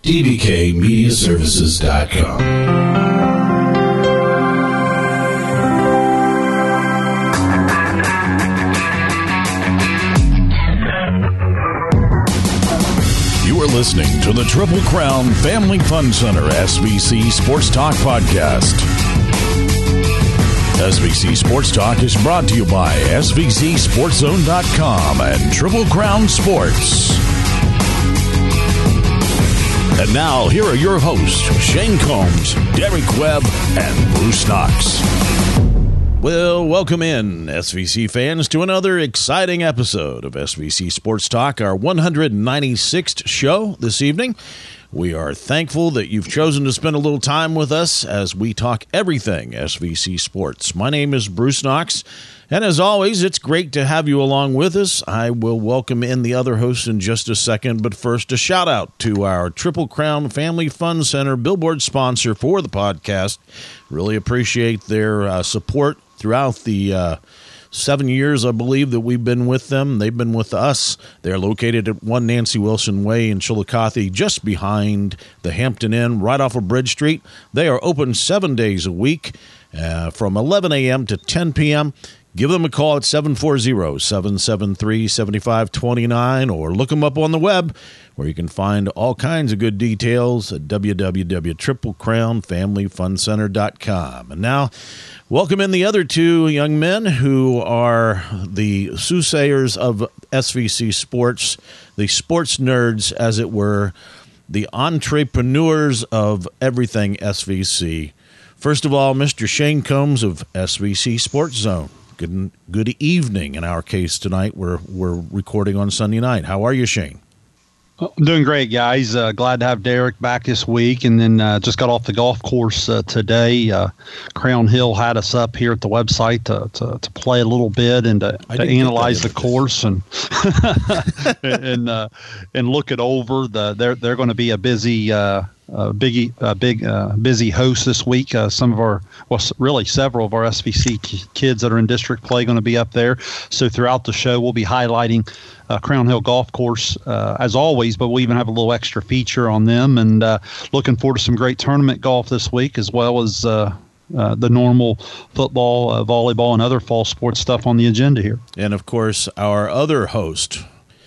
dbkmediaservices.com. Listening to the Triple Crown Family Fun Center SVC Sports Talk podcast. SVC Sports Talk is brought to you by SVCSportsZone.com and Triple Crown Sports. And now, here are your hosts, Shane Combs, Derek Webb, and Bruce Knox. Well, welcome in, SVC fans, to another exciting episode of SVC Sports Talk, our 196th show this evening. We are thankful that you've chosen to spend a little time with us as we talk everything SVC Sports. My name is Bruce Knox, and as always, it's great to have you along with us. I will welcome in the other hosts in just a second, but first, a shout-out to our Triple Crown Family Fun Center billboard sponsor for the podcast. Really appreciate their support throughout the 7 years, I believe, that we've been with them. They've been with us. They're located at 1 Nancy Wilson Way in Chillicothe, just behind the Hampton Inn, right off of Bridge Street. They are open 7 days a week from 11 a.m. to 10 p.m. Give them a call at 740-773-7529 or look them up on the web, where you can find all kinds of good details at www.triplecrownfamilyfuncenter.com. And now, welcome in the other two young men who are the soothsayers of SVC Sports, the sports nerds, as it were, the entrepreneurs of everything SVC. First of all, Mr. Shane Combs of SVC Sports Zone. Good evening in our case tonight. We're recording on Sunday night. How are you, Shane? I'm doing great, guys. Glad to have Derek back this week, and then just got off the golf course today. Crown Hill had us up here at the website to play a little bit and to analyze the course and and look it over. They're going to be a busy busy host this week. Several of our SVC kids that are in district play going to be up there. So throughout the show, we'll be highlighting Crown Hill Golf Course as always, but we'll even have a little extra feature on them, and looking forward to some great tournament golf this week, as well as the normal football, volleyball, and other fall sports stuff on the agenda here. And of course, our other host,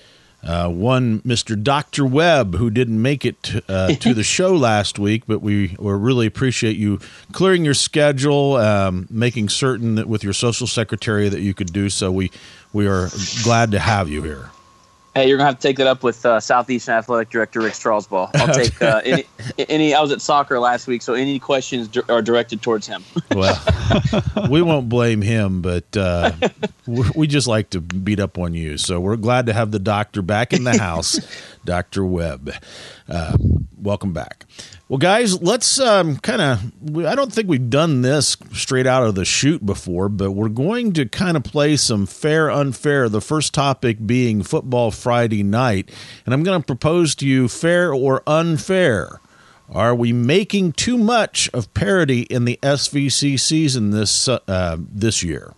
one Mr. Dr. Webb, who didn't make it to the show last week, but we really appreciate you clearing your schedule, making certain that with your social secretary that you could do so. We are glad to have you here. Hey, you're going to have to take that up with Southeastern Athletic Director Rick Strasbaugh. I'll take any. I was at soccer last week, so any questions are directed towards him. Well, we won't blame him, but we just like to beat up on you. So we're glad to have the doctor back in the house, Dr. Webb. Welcome back. Well, guys, let's I don't think we've done this straight out of the chute before, but we're going to kind of play some fair, unfair, the first topic being football Friday night. And I'm going to propose to you fair or unfair. Are we making too much of parity in the SVC season this year?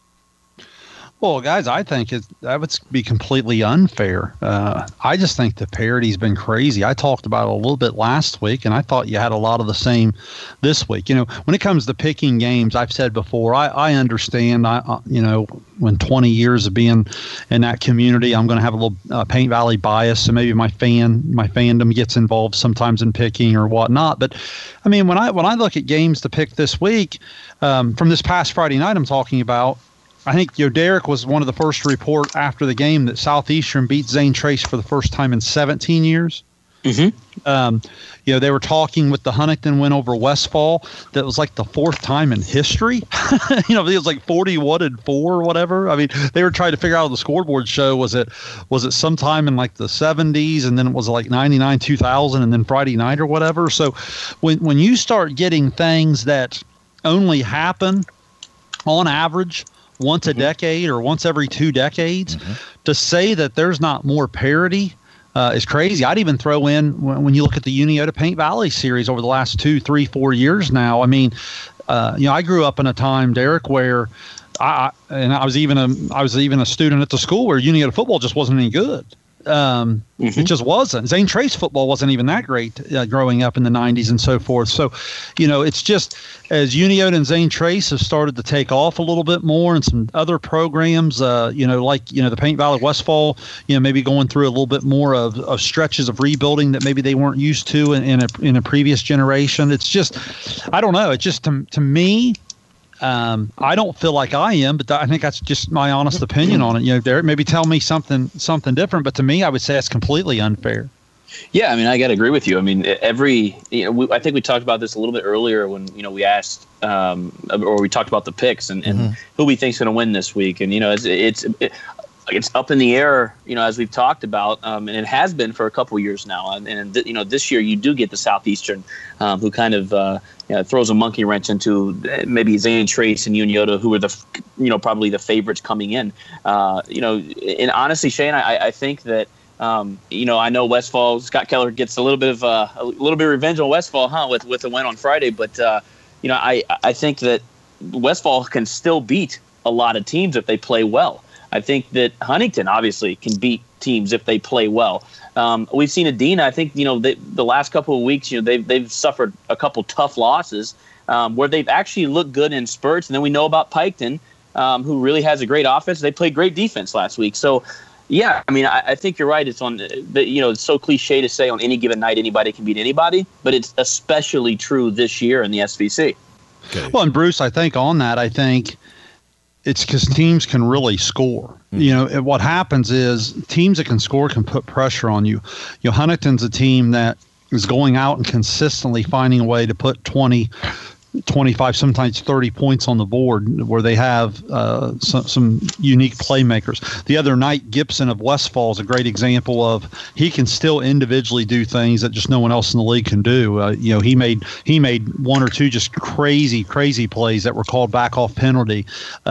Well, guys, I think that would be completely unfair. I just think the parity's been crazy. I talked about it a little bit last week, and I thought you had a lot of the same this week. You know, when it comes to picking games, I've said before, I understand, when 20 years of being in that community, I'm going to have a little Paint Valley bias, so maybe my fandom gets involved sometimes in picking or whatnot. But, I mean, when I look at games to pick this week, from this past Friday night I'm talking about, I think Derek was one of the first to report after the game that Southeastern beat Zane Trace for the first time in 17 years. Mm-hmm. They were talking with the Huntington win over Westfall. That was like the fourth time in history. It was like 41-4 or whatever. I mean, they were trying to figure out on the scoreboard show, was it sometime in like the 70s, and then it was like 99, 2000, and then Friday night or whatever. So when you start getting things that only happen on average once a decade or once every 2 decades, to say that there's not more parity is crazy. I'd even throw in when you look at the Uniota Paint Valley series over the last 2, 3, 4 years now. I mean, I grew up in a time, Derek, where I was even a student at the school where Uniota football just wasn't any good. It just wasn't. Zane Trace football wasn't even that great growing up in the 90s and so forth. So, it's just as Uniota and Zane Trace have started to take off a little bit more, and some other programs, like the Paint Valley Westfall, maybe going through a little bit more of stretches of rebuilding that maybe they weren't used to in a previous generation. It's just, I don't know. It's just to me. I don't feel like I am, but I think that's just my honest opinion on it. Derek, maybe tell me something different, but to me, I would say it's completely unfair. Yeah, I mean, I got to agree with you. I mean, I think we talked about this a little bit earlier when we asked or we talked about the picks and who we think's going to win this week, and it's up in the air, as we've talked about, and it has been for a couple of years now. And this year you do get the Southeastern, who kind of throws a monkey wrench into maybe Zane Trace and Uniota, who are probably the favorites coming in. And honestly, Shane, I think that I know Westfall, Scott Keller gets a little bit of revenge on Westfall, with the win on Friday, but I think that Westfall can still beat a lot of teams if they play well. I think that Huntington obviously can beat teams if they play well. We've seen Adina. I think the last couple of weeks, they've suffered a couple tough losses where they've actually looked good in spurts. And then we know about Piketon, who really has a great offense. They played great defense last week. So, yeah, I mean, I think you're right. It's it's so cliche to say on any given night anybody can beat anybody, but it's especially true this year in the SVC. Okay. Well, and Bruce, I think on that, it's because teams can really score. What happens is teams that can score can put pressure on you. Huntington's a team that is going out and consistently finding a way to put 20, 25, sometimes 30 points on the board, where they have some unique playmakers. The other night, Gibson of Westfall is a great example of he can still individually do things that just no one else in the league can do. He made one or two just crazy plays that were called back off penalty.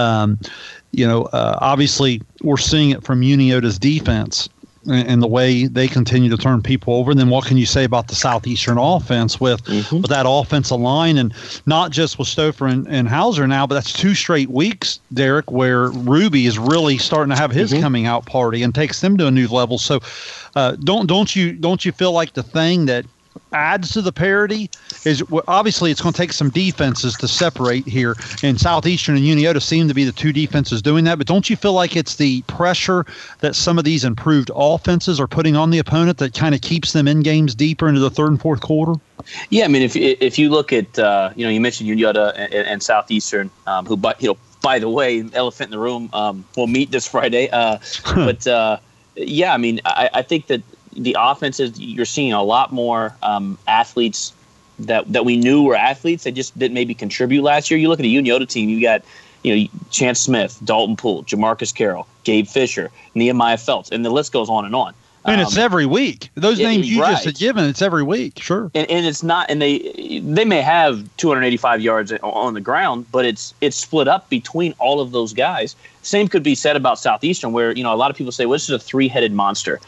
Obviously we're seeing it from Uniota's defense and the way they continue to turn people over. And then what can you say about the Southeastern offense with that offensive line, and not just with Stouffer and Hauser now, but that's 2 straight weeks, Derek, where Ruby is really starting to have his coming out party and takes them to a new level. So don't you feel like the thing that adds to the parity is obviously it's going to take some defenses to separate here, and Southeastern and Uniota seem to be the 2 defenses doing that, but don't you feel like it's the pressure that some of these improved offenses are putting on the opponent that kind of keeps them in games deeper into the 3rd and 4th quarter? Yeah, I mean, if you look at you mentioned Uniota and Southeastern, who by the way, elephant in the room, will meet this Friday, but yeah, I mean, I think that the offenses, you're seeing a lot more athletes that we knew were athletes that just didn't maybe contribute last year. You look at the Uniota team, you got Chance Smith, Dalton Poole, Jamarcus Carroll, Gabe Fisher, Nehemiah Phelps, and the list goes on and on. And it's every week. Those names you just had given, it's every week, sure. And it's not, and they may have 285 yards on the ground, but it's split up between all of those guys. Same could be said about Southeastern, where a lot of people say, well, this is a 3-headed monster.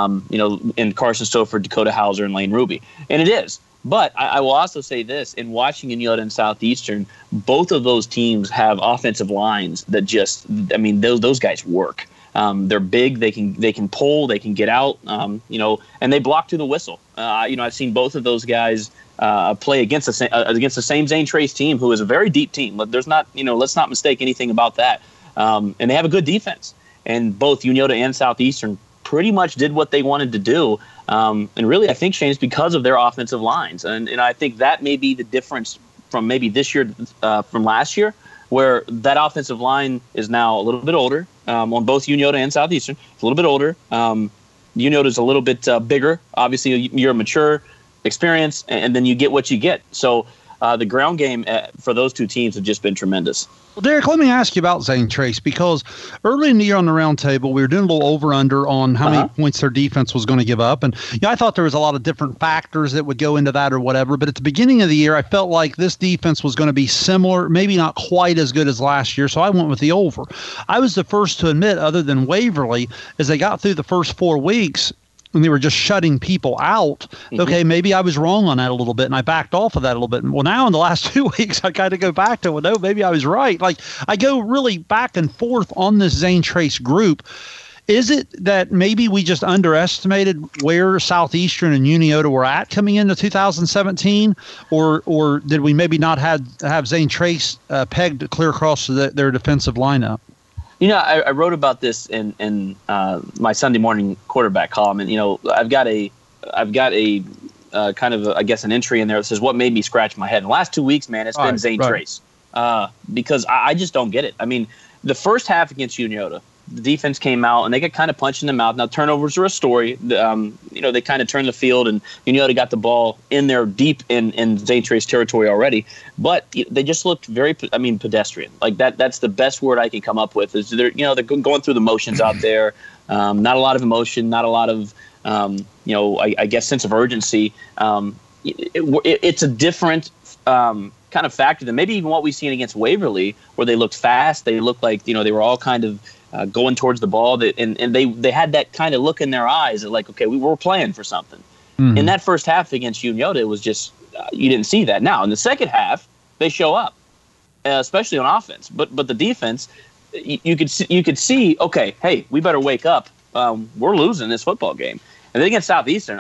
In Carson Stouffer, Dakota Hauser, and Lane Ruby, and it is. But I will also say this: in watching Uniota and Southeastern, both of those teams have offensive lines that those guys work. They're big. They can pull. They can get out. And they block to the whistle. I've seen both of those guys play against the same Zane Trace team, who is a very deep team. But there's not, let's not mistake anything about that. And they have a good defense. And both Uniota and Southeastern pretty much did what they wanted to do. And really, I think, Shane, it's because of their offensive lines. And I think that may be the difference from maybe this year from last year, where that offensive line is now a little bit older on both Uniota and Southeastern. It's a little bit older. Uniota is a little bit bigger. Obviously, you're a mature experience, and then you get what you get. So the ground game for those 2 teams have just been tremendous. Well, Derek, let me ask you about Zane Trace, because early in the year on the round table, we were doing a little over-under on how many points their defense was going to give up. And I thought there was a lot of different factors that would go into that or whatever. But at the beginning of the year, I felt like this defense was going to be similar, maybe not quite as good as last year. So I went with the over. I was the first to admit, other than Waverly, as they got through the first 4 weeks, and they were just shutting people out, okay, maybe I was wrong on that a little bit, and I backed off of that a little bit. Well, now in the last 2 weeks, I kind of go back to, no, maybe I was right. Like, I go really back and forth on this Zane Trace group. Is it that maybe we just underestimated where Southeastern and Uniota were at coming into 2017, or did we maybe not have Zane Trace pegged clear across their defensive lineup? I wrote about this in my Sunday morning quarterback column, and I've got a kind of I guess an entry in there that says what made me scratch my head. In the last 2 weeks, man, it's been Zane Trace because I just don't get it. I mean, the first half against Uniota, the defense came out and they got kind of punched in the mouth. Now turnovers are a story. They kind of turned the field and Uniota got the ball in there deep in Zane Trace territory already. But they just looked very, pedestrian. Like that's the best word I can come up with. Is they're going through the motions out there. Not a lot of emotion. Not a lot of I guess sense of urgency. It's a different kind of factor than maybe even what we've seen against Waverly, where they looked fast. They looked like they were all kind of going towards the ball, and they had that kind of look in their eyes that like, okay, we were playing for something. Mm-hmm. In that first half against Uniota, it was just you didn't see that. Now in the second half, they show up, especially on offense. But the defense, you could see, okay, hey, we better wake up. We're losing this football game. And then against Southeastern,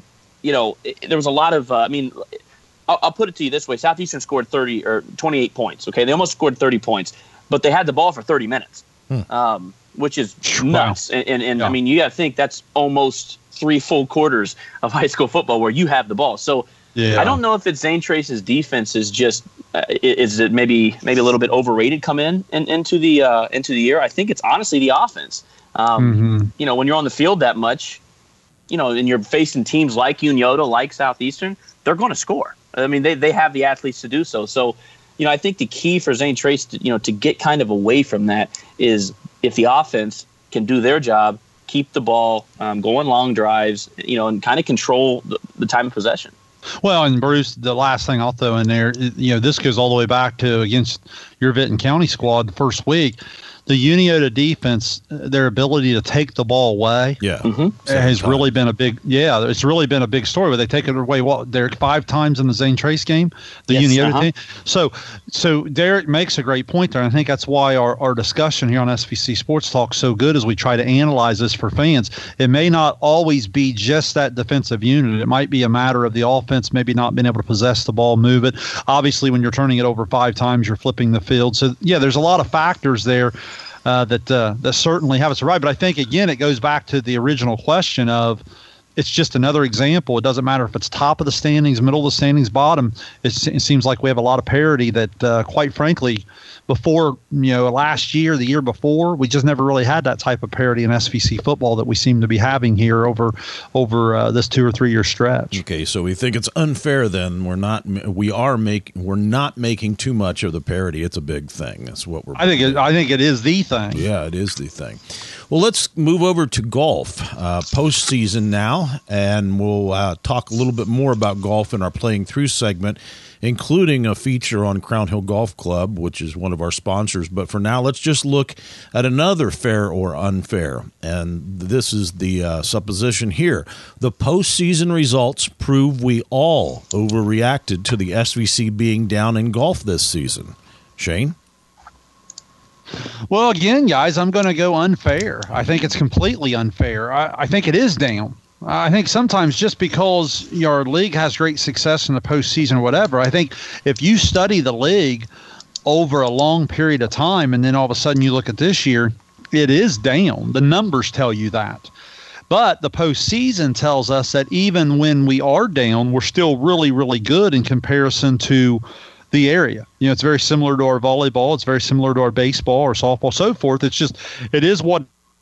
there was a lot of. I'll put it to you this way: Southeastern scored 30 or 28 points. Okay, they almost scored 30 points, but they had the ball for 30 minutes. Which is nuts. Wow. And yeah. You got to think that's almost 3 full quarters of high school football where you have the ball. So I don't know if it's Zane Trace's defense is just is it maybe a little bit overrated come into the year. I think it's honestly the offense. When you're on the field that much, and you're facing teams like Uniota, like Southeastern, they're going to score. They have the athletes to do so. So. I think the key for Zane Trace to get kind of away from that is if the offense can do their job, keep the ball going long drives, and kind of control the time of possession. Well, and Bruce, the last thing I'll throw in there, this goes all the way back to against your Vinton County squad the first week. The Uniota defense, their ability to take the ball away, has really been a big. Yeah, it's really been a big story. But they take it away. Derek 5 times in the Zane Trace game, the Uniota team. So Derek makes a great point there. And I think that's why our discussion here on SVC Sports Talk is so good as we try to analyze this for fans. It may not always be just that defensive unit. It might be a matter of the offense maybe not being able to possess the ball, move it. Obviously, when you're turning it over 5 times, you're flipping the field. So there's a lot of factors there. That certainly have us right. But I think, again, it goes back to the original question of it's just another example. It doesn't matter if it's top of the standings, middle of the standings, bottom. It seems like we have a lot of parity that, quite frankly, before, last year, the year before, we just never really had that type of parity in SVC football that we seem to be having here over this 2 or 3 year stretch. Okay, so we think it's unfair then. We're not making too much of the parity. It's a big thing. That's what we're I think it is the thing. Yeah, it is the thing. Well, let's move over to golf. Postseason now, and we'll talk a little bit more about golf in our Playing Through segment, including a feature on Crown Hill Golf Club, which is one of our sponsors. But for now, let's just look at another fair or unfair. And this is the supposition here. The postseason results prove we all overreacted to the SVC being down in golf this season. Shane? Well, again, guys, I'm going to go unfair. I think it's completely unfair. I think it is down. I think sometimes just because your league has great success in the postseason or whatever, I think if you study the league over a long period of time and then all of a sudden you look at this year, it is down. The numbers tell you that. But the postseason tells us that even when we are down, we're still really, really good in comparison to the area. It's very similar to our volleyball. It's very similar to our baseball or softball, so forth. It is what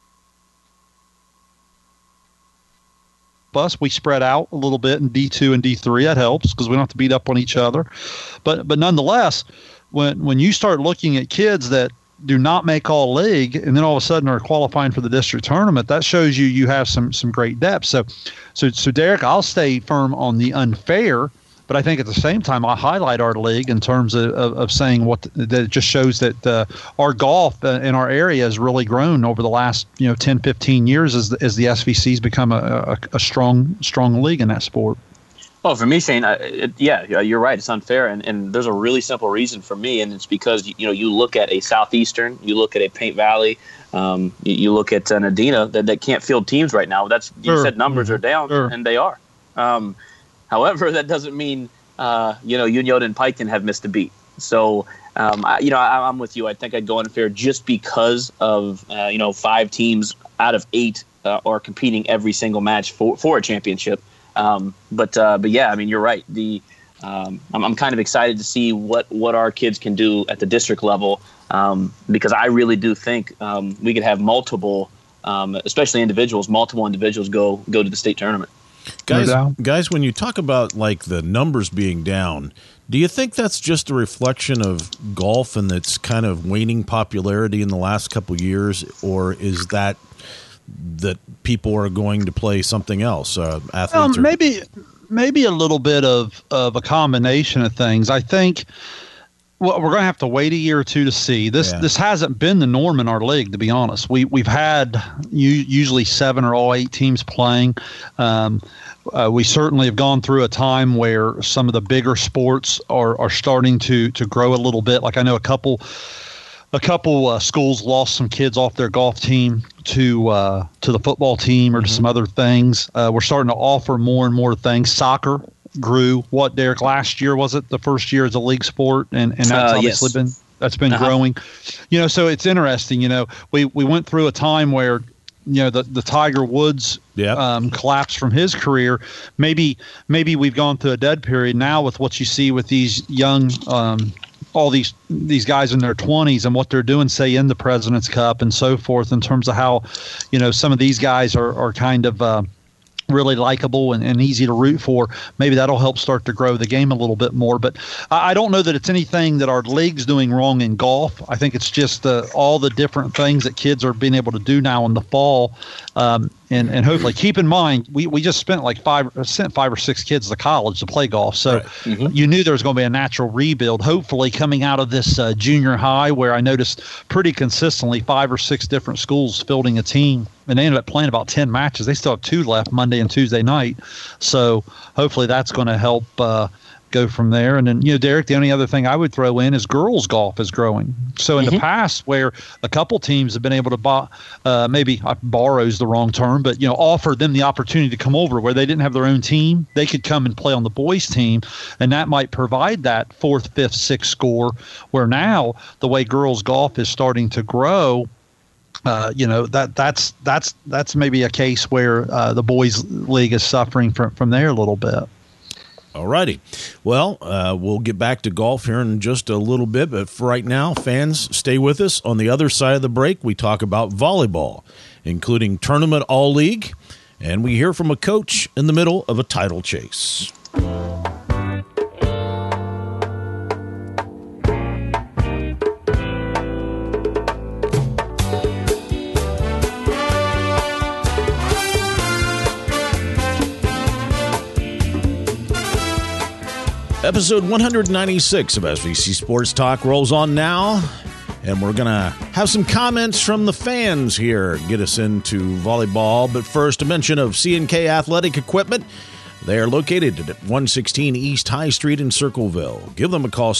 us. We spread out a little bit in D2 and D3. That helps because we don't have to beat up on each other. But nonetheless, when you start looking at kids that do not make all league and then all of a sudden are qualifying for the district tournament, that shows you have some great depth. So Derek, I'll stay firm on the unfair, but I think at the same time I highlight our league in terms of saying that it just shows that our golf in our area has really grown over the last 10, 15 years as the SVC's become a strong league in that sport. Oh, for me, Shane, you're right. It's unfair, and there's a really simple reason for me, and it's because you look at a Southeastern, you look at a Paint Valley, you look at an Adena that can't field teams right now. You said numbers are down, and they are. However, that doesn't mean Unyoda and Piketon have missed a beat. So I'm with you. I think I'd go unfair just because of 5 teams out of 8 are competing every single match for a championship. But yeah, I mean, you're right. I'm kind of excited to see what our kids can do at the district level, because I really do think we could have multiple, especially multiple individuals go to the state tournament. Guys, when you talk about like the numbers being down, do you think that's just a reflection of golf and its kind of waning popularity in the last couple of years, or is that people are going to play something else? Athletes maybe a little bit of a combination of things. I think we're going to have to wait a year or two to see. This hasn't been the norm in our league, to be honest. We've had usually 7 or all 8 teams playing. We certainly have gone through a time where some of the bigger sports are starting to grow a little bit. Like I know a couple schools lost some kids off their golf team to the football team or to some other things. We're starting to offer more and more things. Soccer grew. What, Derek? Last year was it the first year as a league sport, and that's obviously been growing. So it's interesting. We went through a time where the Tiger Woods collapsed from his career. Maybe we've gone through a dead period now with what you see with these young. All these guys in their 20s and what they're doing, say, in the President's Cup and so forth, in terms of how, some of these guys are kind of really likable and easy to root for. Maybe that'll help start to grow the game a little bit more. But I don't know that it's anything that our league's doing wrong in golf. I think it's just all the different things that kids are being able to do now in the fall. And hopefully, keep in mind, we just sent 5 or 6 kids to college to play golf. So you knew there was going to be a natural rebuild. Hopefully, coming out of this junior high, where I noticed pretty consistently 5 or 6 different schools fielding a team, and they ended up playing about 10 matches. They still have 2 left Monday and Tuesday night. So hopefully that's going to help go from there. And then, Derek, the only other thing I would throw in is girls golf is growing. So in the past, where a couple teams have been able to maybe borrow is the wrong term, but offer them the opportunity to come over where they didn't have their own team, they could come and play on the boys team, and that might provide that 4th, 5th, 6th score. Where now the way girls golf is starting to grow, that's maybe a case where the boys league is suffering from there a little bit. All righty. Well, we'll get back to golf here in just a little bit, but for right now, fans, stay with us. On the other side of the break, we talk about volleyball, including Tournament All-League, and we hear from a coach in the middle of a title chase. Episode 196 of SVC Sports Talk rolls on now, and we're going to have some comments from the fans here, get us into volleyball. But first, a mention of C&K Athletic Equipment. They are located at 116 East High Street in Circleville. Give them a call,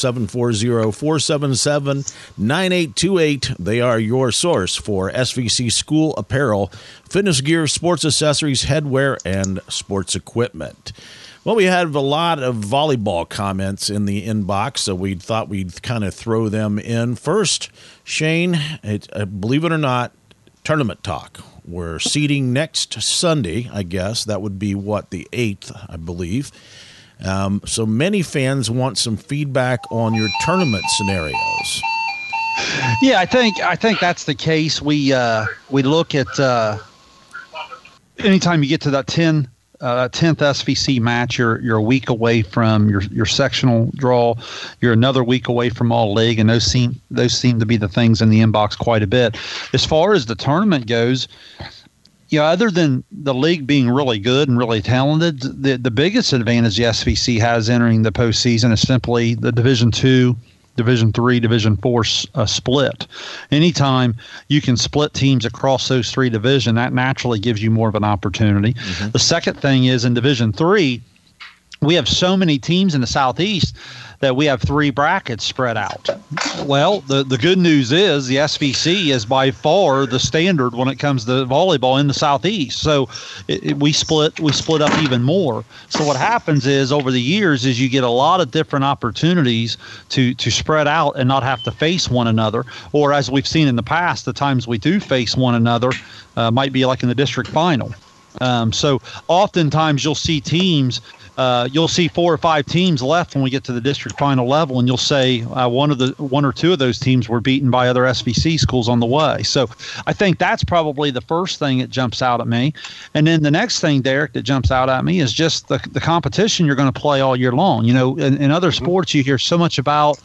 740-477-9828. They are your source for SVC school apparel, fitness gear, sports accessories, headwear, and sports equipment. Well, we had a lot of volleyball comments in the inbox, so we thought we'd kind of throw them in. First, Shane, believe it or not, tournament talk. We're seeding next Sunday, I guess. That would be, the 8th, I believe. So many fans want some feedback on your tournament scenarios. Yeah, I think that's the case. We look at anytime you get to that 10th SVC match, you're a week away from your sectional draw. You're another week away from all league, and those seem to be the things in the inbox quite a bit. As far as the tournament goes, other than the league being really good and really talented, the biggest advantage the SVC has entering the postseason is simply the Division II, Division III, Division IV split. Anytime you can split teams across those 3 divisions, that naturally gives you more of an opportunity. The second thing is in Division III, we have so many teams in the Southeast that we have 3 brackets spread out. Well, the good news is the SVC is by far the standard when it comes to volleyball in the Southeast. So we split up even more. So what happens is over the years is you get a lot of different opportunities to spread out and not have to face one another. Or as we've seen in the past, the times we do face one another might be like in the district final. So oftentimes you'll see teams. You'll see 4 or 5 teams left when we get to the district final level, and you'll say one or two of those teams were beaten by other SVC schools on the way. So I think that's probably the first thing that jumps out at me. And then the next thing, Derek, that jumps out at me is just the competition you're going to play all year long. You know, in other sports, you hear so much about,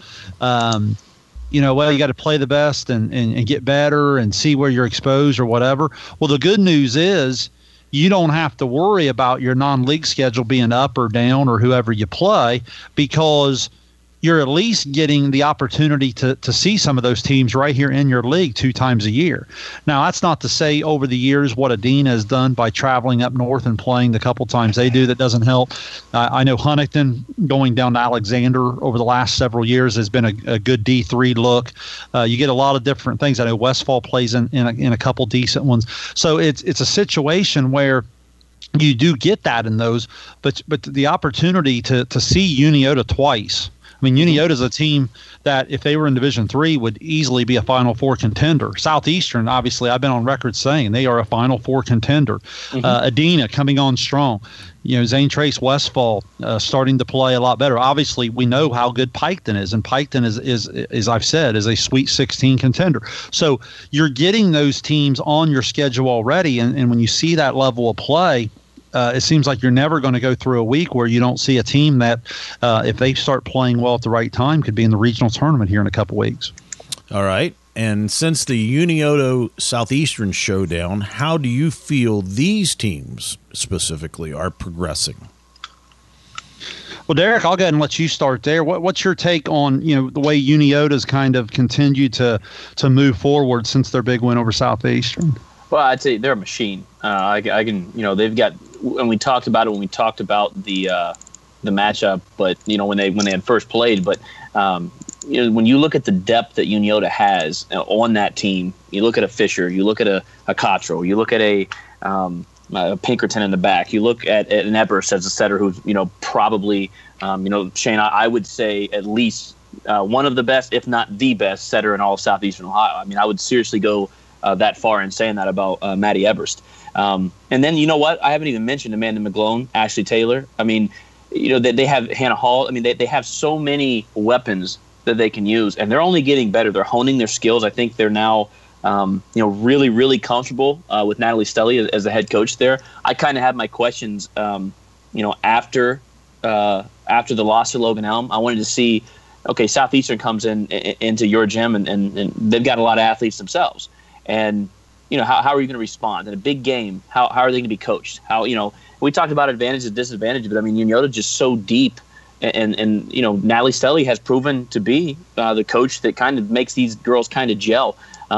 you got to play the best and get better and see where you're exposed or whatever. Well, the good news is, you don't have to worry about your non-league schedule being up or down or whoever you play, because you're at least getting the opportunity to see some of those teams right here in your league 2 times a year. Now, that's not to say over the years what Adina has done by traveling up north and playing the couple times they do. That doesn't help. I know Huntington going down to Alexander over the last several years has been a good D3 look. You get a lot of different things. I know Westfall plays in a couple decent ones. So it's a situation where you do get that in those, but the opportunity to see Uniota twice. I mean, Uniota is a team that if they were in Division III would easily be a Final Four contender. Southeastern, obviously, I've been on record saying they are a Final Four contender. Adina coming on strong. Zane Trace Westfall starting to play a lot better. Obviously, we know how good Piketon is, and Piketon is as I've said, is a Sweet 16 contender. So you're getting those teams on your schedule already, and when you see that level of play, it seems like you're never going to go through a week where you don't see a team that, if they start playing well at the right time, could be in the regional tournament here in a couple weeks. All right. And since the Unioto Southeastern Showdown, how do you feel these teams specifically are progressing? Well, Derek, I'll go ahead and let you start there. What's your take on the way Uniota's kind of continued to move forward since their big win over Southeastern? Well, I'd say they're a machine. I can, they've got, and we talked about it when we talked about the matchup, but when they had first played, but when you look at the depth that Uniota has on that team, you look at a Fisher, you look at a Cottrell, you look at a Pinkerton in the back, you look at an Eberst as a setter who's probably Shane, I would say at least one of the best, if not the best setter in all of Southeastern Ohio. I mean, I would seriously go that far in saying that about Maddie Eberst. And then, you know what? I haven't even mentioned Amanda McGlone, Ashley Taylor. I mean, they have Hannah Hall. I mean, they have so many weapons that they can use, and they're only getting better. They're honing their skills. I think they're now, really, really comfortable with Natalie Stelly as the head coach there. I kind of had my questions, after the loss to Logan Elm. I wanted to see, okay, Southeastern comes into your gym, and they've got a lot of athletes themselves. And, how are you going to respond in a big game? How are they going to be coached? We talked about advantages and disadvantages, but I mean, Uniota's just so deep. And Natalie Stelly has proven to be the coach that kind of makes these girls kind of gel.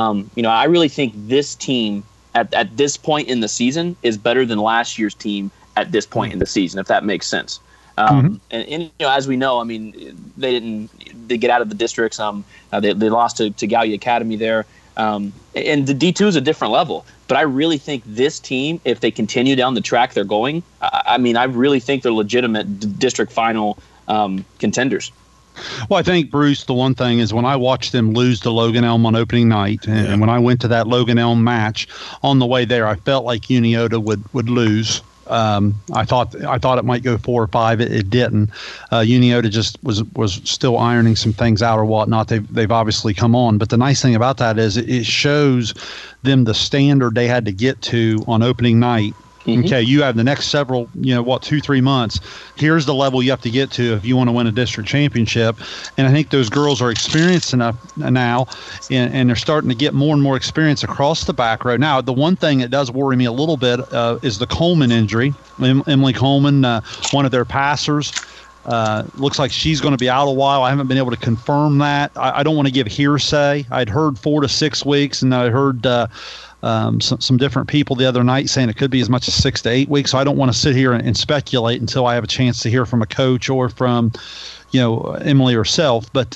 I really think this team at this point in the season is better than last year's team at this point in the season, if that makes sense. And as we know, I mean, they get out of the districts. They lost to Gallia Academy there. And the D2 is a different level. But I really think this team, if they continue down the track they're going, I really think they're legitimate district final contenders. Well, I think, Bruce, the one thing is when I watched them lose to Logan Elm on opening night, and when I went to that Logan Elm match on the way there, I felt like Uniota would lose. I thought it might go 4 or 5. It didn't. Uniota just was still ironing some things out or whatnot. They've obviously come on. But the nice thing about that is it shows them the standard they had to get to on opening night. Okay, you have the next several, 2-3 months. Here's the level you have to get to if you want to win a district championship. And I think those girls are experienced enough now, and they're starting to get more and more experience across the back row. Now, the one thing that does worry me a little bit is the Coleman injury. Emily Coleman, one of their passers, looks like she's going to be out a while. I haven't been able to confirm that. I don't want to give hearsay. I'd heard 4 to 6 weeks, and I heard some different people the other night saying it could be as much as 6 to 8 weeks. So I don't want to sit here and speculate until I have a chance to hear from a coach or from, Emily herself. But,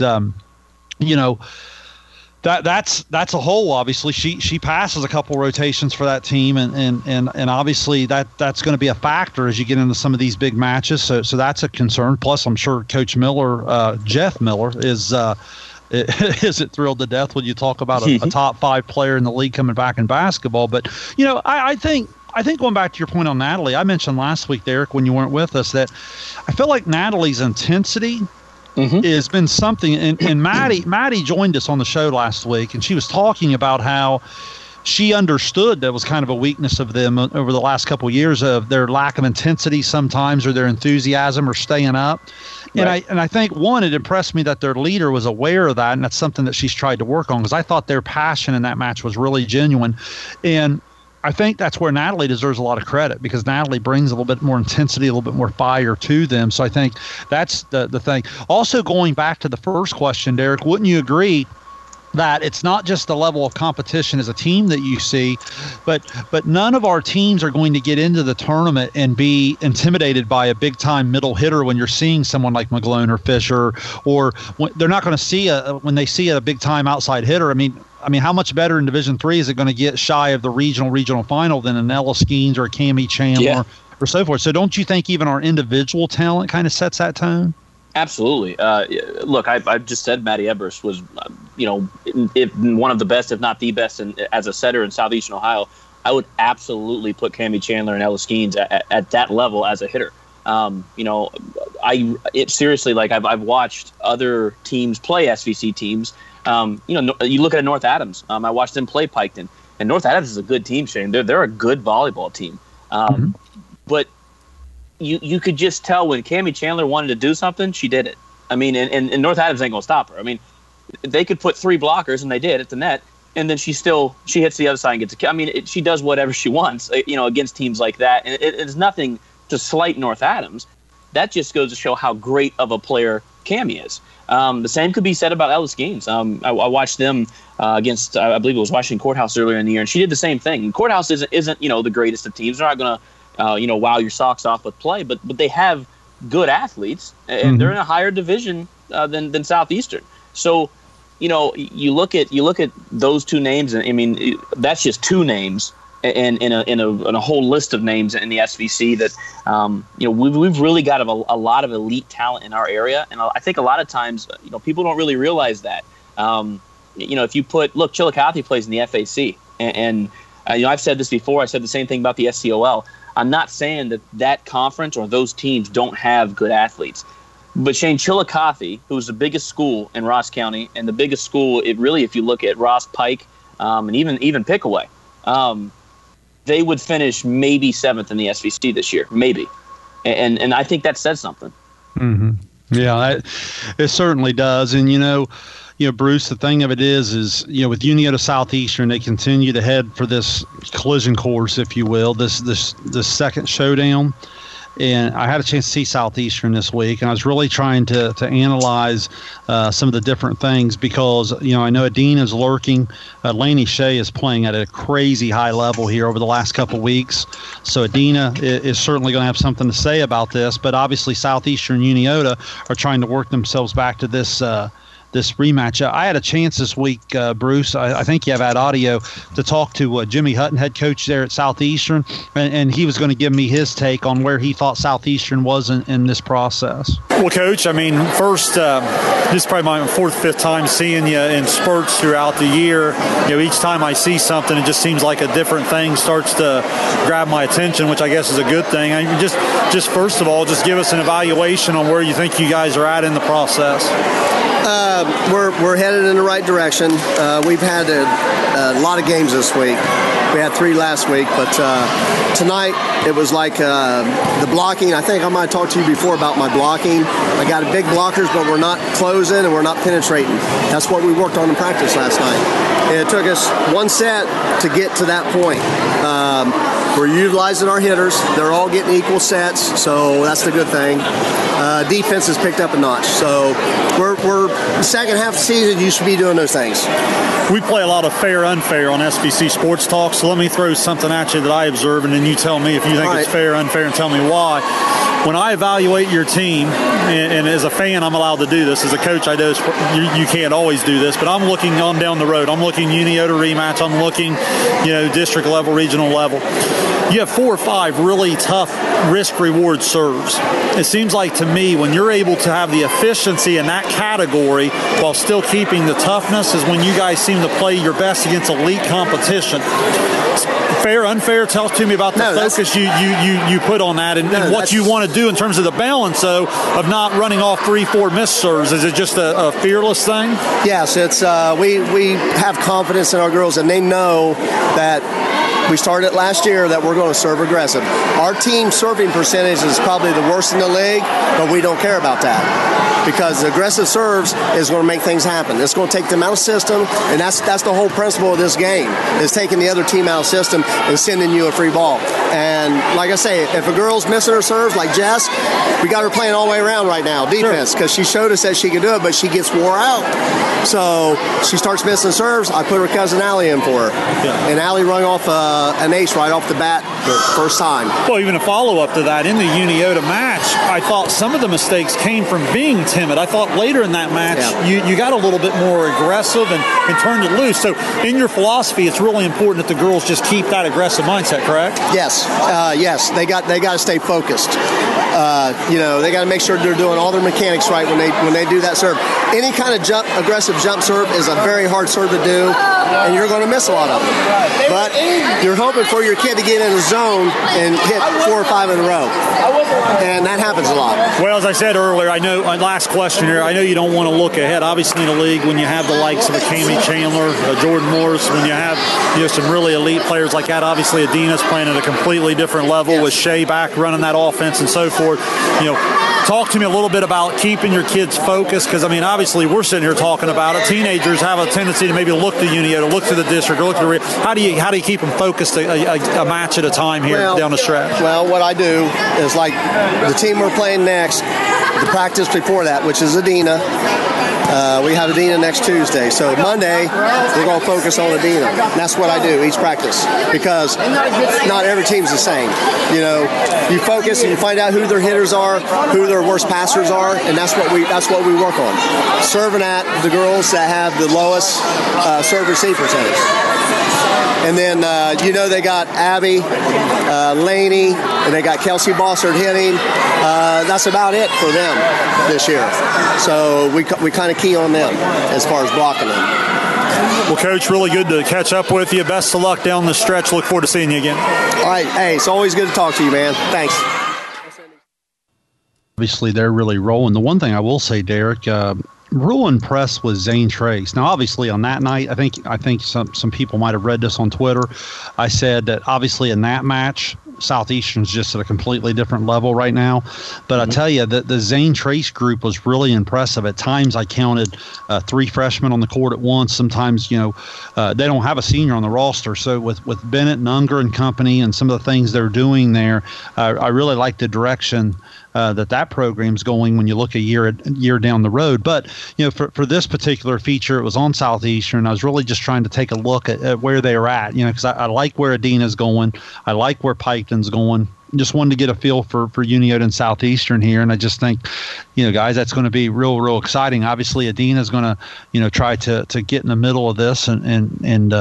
that's a hole. Obviously, she passes a couple rotations for that team, and obviously that's going to be a factor as you get into some of these big matches. So that's a concern. Plus, I'm sure Coach Miller, Jeff Miller, isn't thrilled to death when you talk about a top 5 player in the league coming back in basketball. But I think going back to your point on Natalie, I mentioned last week, Derek, when you weren't with us, that I feel like Natalie's intensity has been something, and Maddie joined us on the show last week, and she was talking about how she understood that was kind of a weakness of them over the last couple of years, of their lack of intensity sometimes, or their enthusiasm, or staying up. Right. And I think, one, it impressed me that their leader was aware of that, and that's something that she's tried to work on, because I thought their passion in that match was really genuine. And I think that's where Natalie deserves a lot of credit, because Natalie brings a little bit more intensity, a little bit more fire to them. So I think that's the thing. Also, going back to the first question, Derek, wouldn't you agree that it's not just the level of competition as a team that you see, but none of our teams are going to get into the tournament and be intimidated by a big-time middle hitter when you're seeing someone like McGlone or Fisher, or they're not going to see when they see a big-time outside hitter. I mean, how much better in Division III is it going to get shy of the regional final than an Ella Skeens or a Cammie Chandler or so forth? So don't you think even our individual talent kind of sets that tone? Absolutely. Look, I just said Maddie Eberst was, if one of the best, if not the best, as a setter in Southeastern Ohio. I would absolutely put Cammie Chandler and Ella Skeens at that level as a hitter. Seriously, like I've watched other teams play SVC teams. You look at North Adams. I watched them play Piketon, and North Adams is a good team, Shane. They're a good volleyball team. But you could just tell when Cammie Chandler wanted to do something, she did it. I mean, and North Adams ain't gonna stop her. I mean, they could put 3 blockers, and they did at the net, and then she hits the other side and gets a kill. I mean, she does whatever she wants, against teams like that. And it's nothing to slight North Adams. That just goes to show how great of a player Cammie is. The same could be said about Ella Skeens. I watched them against, I believe it was Washington Courthouse earlier in the year, and she did the same thing. Courthouse isn't the greatest of teams. They're not going to wow your socks off with play, but they have good athletes, and they're in a higher division than Southeastern. So, you look at those 2 names, and I mean that's just 2 names, and in a whole list of names in the SVC that we've really got a lot of elite talent in our area, and I think a lot of times people don't really realize that. If you look, Chillicothe plays in the FAC, and I've said this before. I said the same thing about the SCOL. I'm not saying that conference or those teams don't have good athletes. But Shane, Chillicothe, who's the biggest school in Ross County, and the biggest school, if you look at Ross Pike, and even Pickaway, they would finish maybe 7th in the SVC this year, maybe. And I think that says something. Mm-hmm. Yeah, it certainly does. And, Bruce, the thing of it is with Uniota Southeastern, they continue to head for this collision course, if you will, this second showdown. And I had a chance to see Southeastern this week, and I was really trying to analyze some of the different things, because I know Adina's lurking. Laney Shea is playing at a crazy high level here over the last couple weeks, so Adina is certainly going to have something to say about this. But obviously Southeastern and Uniota are trying to work themselves back to this rematch. I had a chance this week, Bruce, I think you have had audio, to talk to Jimmy Hutton, head coach there at Southeastern, and he was going to give me his take on where he thought Southeastern was in this process. Well, Coach, I mean, first, this is probably my 4th, 5th time seeing you in spurts throughout the year. Each time I see something, it just seems like a different thing starts to grab my attention, which I guess is a good thing. I mean, just first of all, just give us an evaluation on where you think you guys are at in the process. We're headed in the right direction. We've had a lot of games this week. We had 3 last week, but tonight it was like the blocking. I think I might talk to you before about my blocking. I got big blockers, but we're not closing and we're not penetrating. That's what we worked on in practice last night. It took us one set to get to that point. We're utilizing our hitters. They're all getting equal sets, so that's the good thing. Defense has picked up a notch. So we're the second half of the season, you should be doing those things. We play a lot of fair, unfair on SVC Sports Talk, so let me throw something at you that I observe, and then you tell me if you think it's fair, unfair, and tell me why. When I evaluate your team, and as a fan, I'm allowed to do this. As a coach, I know you can't always do this, but I'm looking on down the road. I'm looking Uniota rematch. I'm looking, district level, regional level. You have 4 or 5 really tough risk-reward serves. It seems like to me when you're able to have the efficiency in that category while still keeping the toughness is when you guys seem to play your best against elite competition. Fair, unfair, tell to me about the focus you put on that and what you want to do in terms of the balance, though, of not running off 3-4 missed serves. Is it just a fearless thing? Yes, it's we have confidence in our girls, and they know that we started last year that we're going to serve aggressive. Our team serving percentage is probably the worst in the league, but we don't care about that because the aggressive serves is going to make things happen. It's going to take them out of system, and that's the whole principle of this game, is taking the other team out of system and sending you a free ball. And like I say, if a girl's missing her serves, like Jess, we got her playing all the way around right now, defense, because she showed us that she could do it, but she gets wore out. So she starts missing serves. I put her cousin Allie in for her. Yeah. And Allie rung off an ace right off the bat the first time. Well, even a follow-up to that, in the Uniota match, I thought some of the mistakes came from being timid. I thought later in that match, you got a little bit more aggressive and turned it loose. So in your philosophy, it's really important that the girls just keep that aggressive mindset, correct? Yes. Yes. They got to stay focused. They got to make sure they're doing all their mechanics right when they do that serve. Any kind of aggressive jump serve is a very hard serve to do, and you're going to miss a lot of them. But you're hoping for your kid to get in a zone and hit 4 or 5 in a row, and that happens a lot. Well, as I said earlier, I know, last question here, I know you don't want to look ahead. Obviously in the league, when you have the likes of a Kami Chandler, Jordan Morris, when you have some really elite players like that, obviously Adina's playing at a completely different level with Shea back running that offense and so forth. Talk to me a little bit about keeping your kids focused, because, obviously we're sitting here talking about it. Teenagers have a tendency to maybe look to Uniota, look to the district, or look to how do you keep them focused a match at a time here down the stretch? Well, what I do is, like the team we're playing next, the practice before that, which is Adina. We have Adina next Tuesday. So Monday, we're going to focus on Adina. And that's what I do each practice, because not every team's the same. You focus and you find out who their hitters are, who their worst passers are, and that's what we work on. Serving at the girls that have the lowest serve receive percentage. And then, they got Abby, Laney, and they got Kelsey Bossard hitting. That's about it for them this year. So we kind of key on them as far as blocking them. Well, Coach, really good to catch up with you. Best of luck down the stretch. Look forward to seeing you again. All right. Hey, it's always good to talk to you, man. Thanks. Obviously, they're really rolling. The one thing I will say, Derek, real impressed with Zane Trace. Now, obviously, on that night, I think some people might have read this on Twitter. I said that obviously in that match, Southeastern's just at a completely different level right now. But I tell you, the Zane Trace group was really impressive. At times, I counted 3 freshmen on the court at once. Sometimes, they don't have a senior on the roster. So with Bennett and Unger and company and some of the things they're doing there, I really like the direction that program's going when you look a year down the road. But for this particular feature, it was on Southeastern. I was really just trying to take a look at where they are at, because I like where Adina's going. I like where Piketon's going. Just wanted to get a feel for Uniota and Southeastern here, and I just think, guys, that's going to be real exciting. Obviously, Adina's going to, try to get in the middle of this and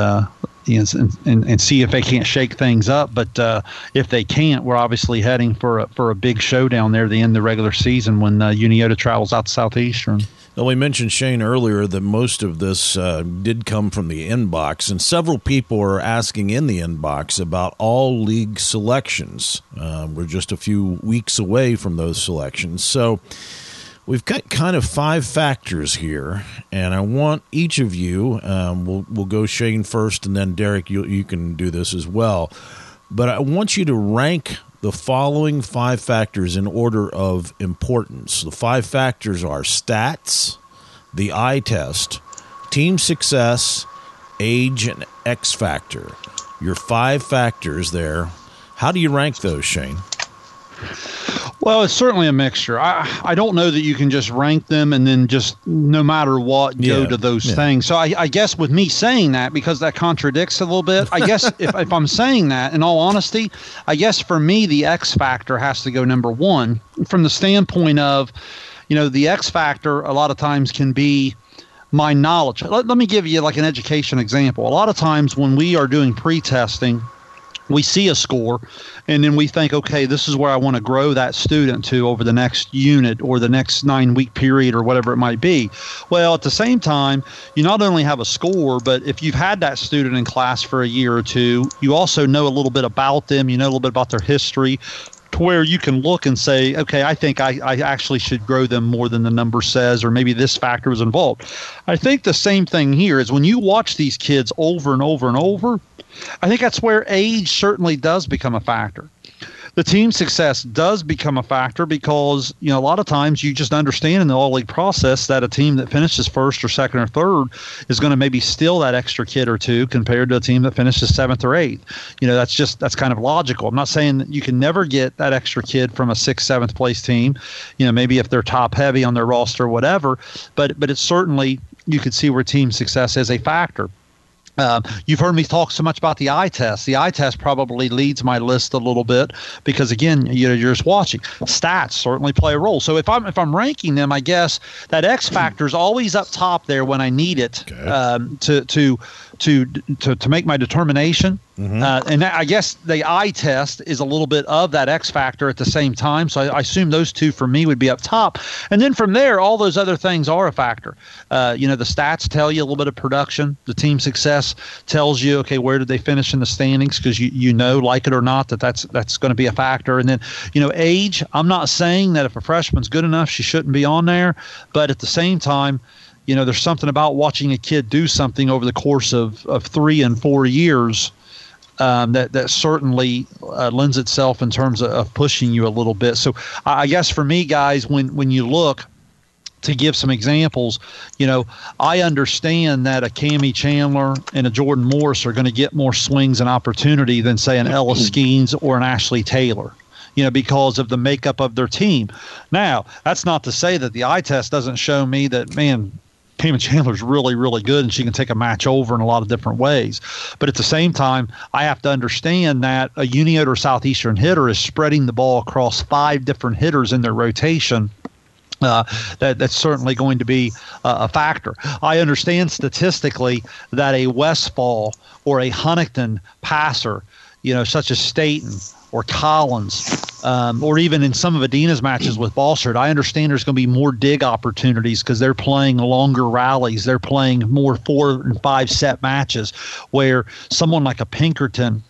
see if they can't shake things up. But if they can't, we're obviously heading for a big showdown there at the end of the regular season when Uniota travels out to Southeastern. Well, we mentioned, Shane, earlier that most of this did come from the inbox, and several people are asking in the inbox about all league selections. We're just a few weeks away from those selections. So we've got kind of 5 factors here, and I want each of you, we'll go Shane first, and then Derek, you can do this as well. But I want you to rank the following 5 factors in order of importance. The 5 factors are stats, the eye test, team success, age, and X factor. Your 5 factors there. How do you rank those, Shane? Well, it's certainly a mixture. I don't know that you can just rank them and then just no matter what go to those things. So I guess with me saying that, because that contradicts a little bit, I guess if I'm saying that, in all honesty, I guess for me the X factor has to go number 1 from the standpoint of, the X factor a lot of times can be my knowledge. Let me give you like an education example. A lot of times when we are doing pre-testing, we see a score and then we think, okay, this is where I want to grow that student to over the next unit or the next 9-week period or whatever it might be. Well, at the same time, you not only have a score, but if you've had that student in class for a year or two, you also know a little bit about them, you know a little bit about their history, to where you can look and say, okay, I think I actually should grow them more than the number says, or maybe this factor was involved. I think the same thing here is when you watch these kids over and over and over, I think that's where age certainly does become a factor. The team success does become a factor because, a lot of times you just understand in the all-league process that a team that finishes first or second or third is going to maybe steal that extra kid or two compared to a team that finishes 7th or 8th. That's kind of logical. I'm not saying that you can never get that extra kid from a 6th, 7th place team, maybe if they're top heavy on their roster or whatever, but it's certainly, you could see where team success is a factor. You've heard me talk so much about the eye test. The eye test probably leads my list a little bit because, again, you're just watching. Stats certainly play a role. So if I'm ranking them, I guess that X factor is always up top there when I need it to make my determination. Mm-hmm. And I guess the eye test is a little bit of that X factor at the same time. So I assume those two for me would be up top. And then from there, all those other things are a factor. The stats tell you a little bit of production. The team success tells you, okay, where did they finish in the standings? Because you know, like it or not, that's going to be a factor. And then, age, I'm not saying that if a freshman's good enough, she shouldn't be on there. But at the same time, there's something about watching a kid do something over the course of 3 and 4 years that certainly lends itself in terms of pushing you a little bit. So I guess for me, guys, when you look, to give some examples, I understand that a Cammie Chandler and a Jordan Morris are going to get more swings and opportunity than, say, an Ella Skeens or an Ashley Taylor. Because of the makeup of their team. Now, that's not to say that the eye test doesn't show me that, man, Cammie Chandler's really, really good and she can take a match over in a lot of different ways. But at the same time, I have to understand that a Uniota or Southeastern hitter is spreading the ball across 5 different hitters in their rotation. That's certainly going to be a factor. I understand statistically that a Westfall or a Huntington passer, such as Staten or Collins, or even in some of Adina's matches with Balsard, I understand there's going to be more dig opportunities because they're playing longer rallies. They're playing more 4 and 5 set matches, where someone like a Pinkerton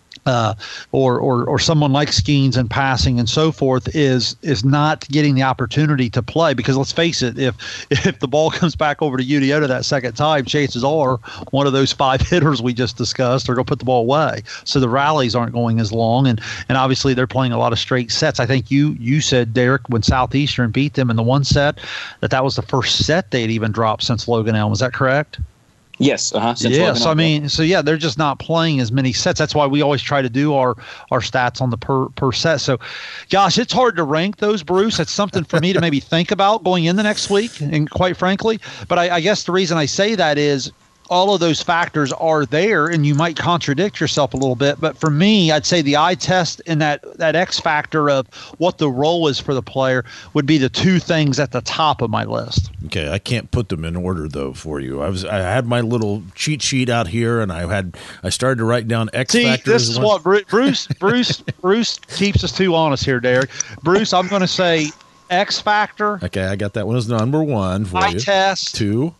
or someone like Skeens and passing and so forth is not getting the opportunity to play, because let's face it, if the ball comes back over to Uniota that second time, chances are one of those 5 hitters we just discussed are going to put the ball away. So the rallies aren't going as long, and obviously they're playing a lot of straight sets. I think you said, Derek, when Southeastern beat them in the one set, that was the first set they'd even dropped since Logan Elm. Is that correct? Yes. Yes. They're just not playing as many sets. That's why we always try to do our stats on the per set. So, gosh, it's hard to rank those, Bruce. It's something for me to maybe think about going in the next week, and quite frankly. But I guess the reason I say that is all of those factors are there, and you might contradict yourself a little bit. But for me, I'd say the eye test and that X factor of what the role is for the player would be the 2 things at the top of my list. Okay, I can't put them in order though for you. I had my little cheat sheet out here, and I started to write down X factors. This is what Bruce keeps us too honest here, Derek. Bruce, I'm going to say X factor. Okay, I got that one as number 1 for you. Eye test. 2.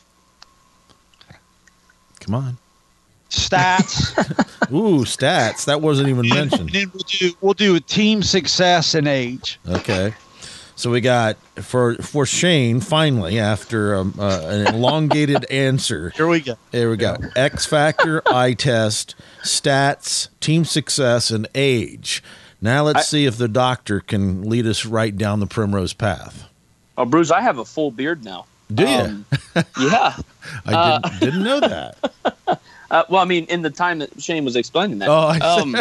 Come on. Stats. Ooh, stats. That wasn't even mentioned. And then we'll do team success and age. Okay. So we got for Shane, finally, after an elongated answer. Here we go. There we go. X factor, eye test, stats, team success, and age. Now let's see if the doctor can lead us right down the primrose path. Oh, Bruce, I have a full beard now. Do you? Yeah. I didn't know that. Well, I mean, in the time that Shane was explaining that. Oh, I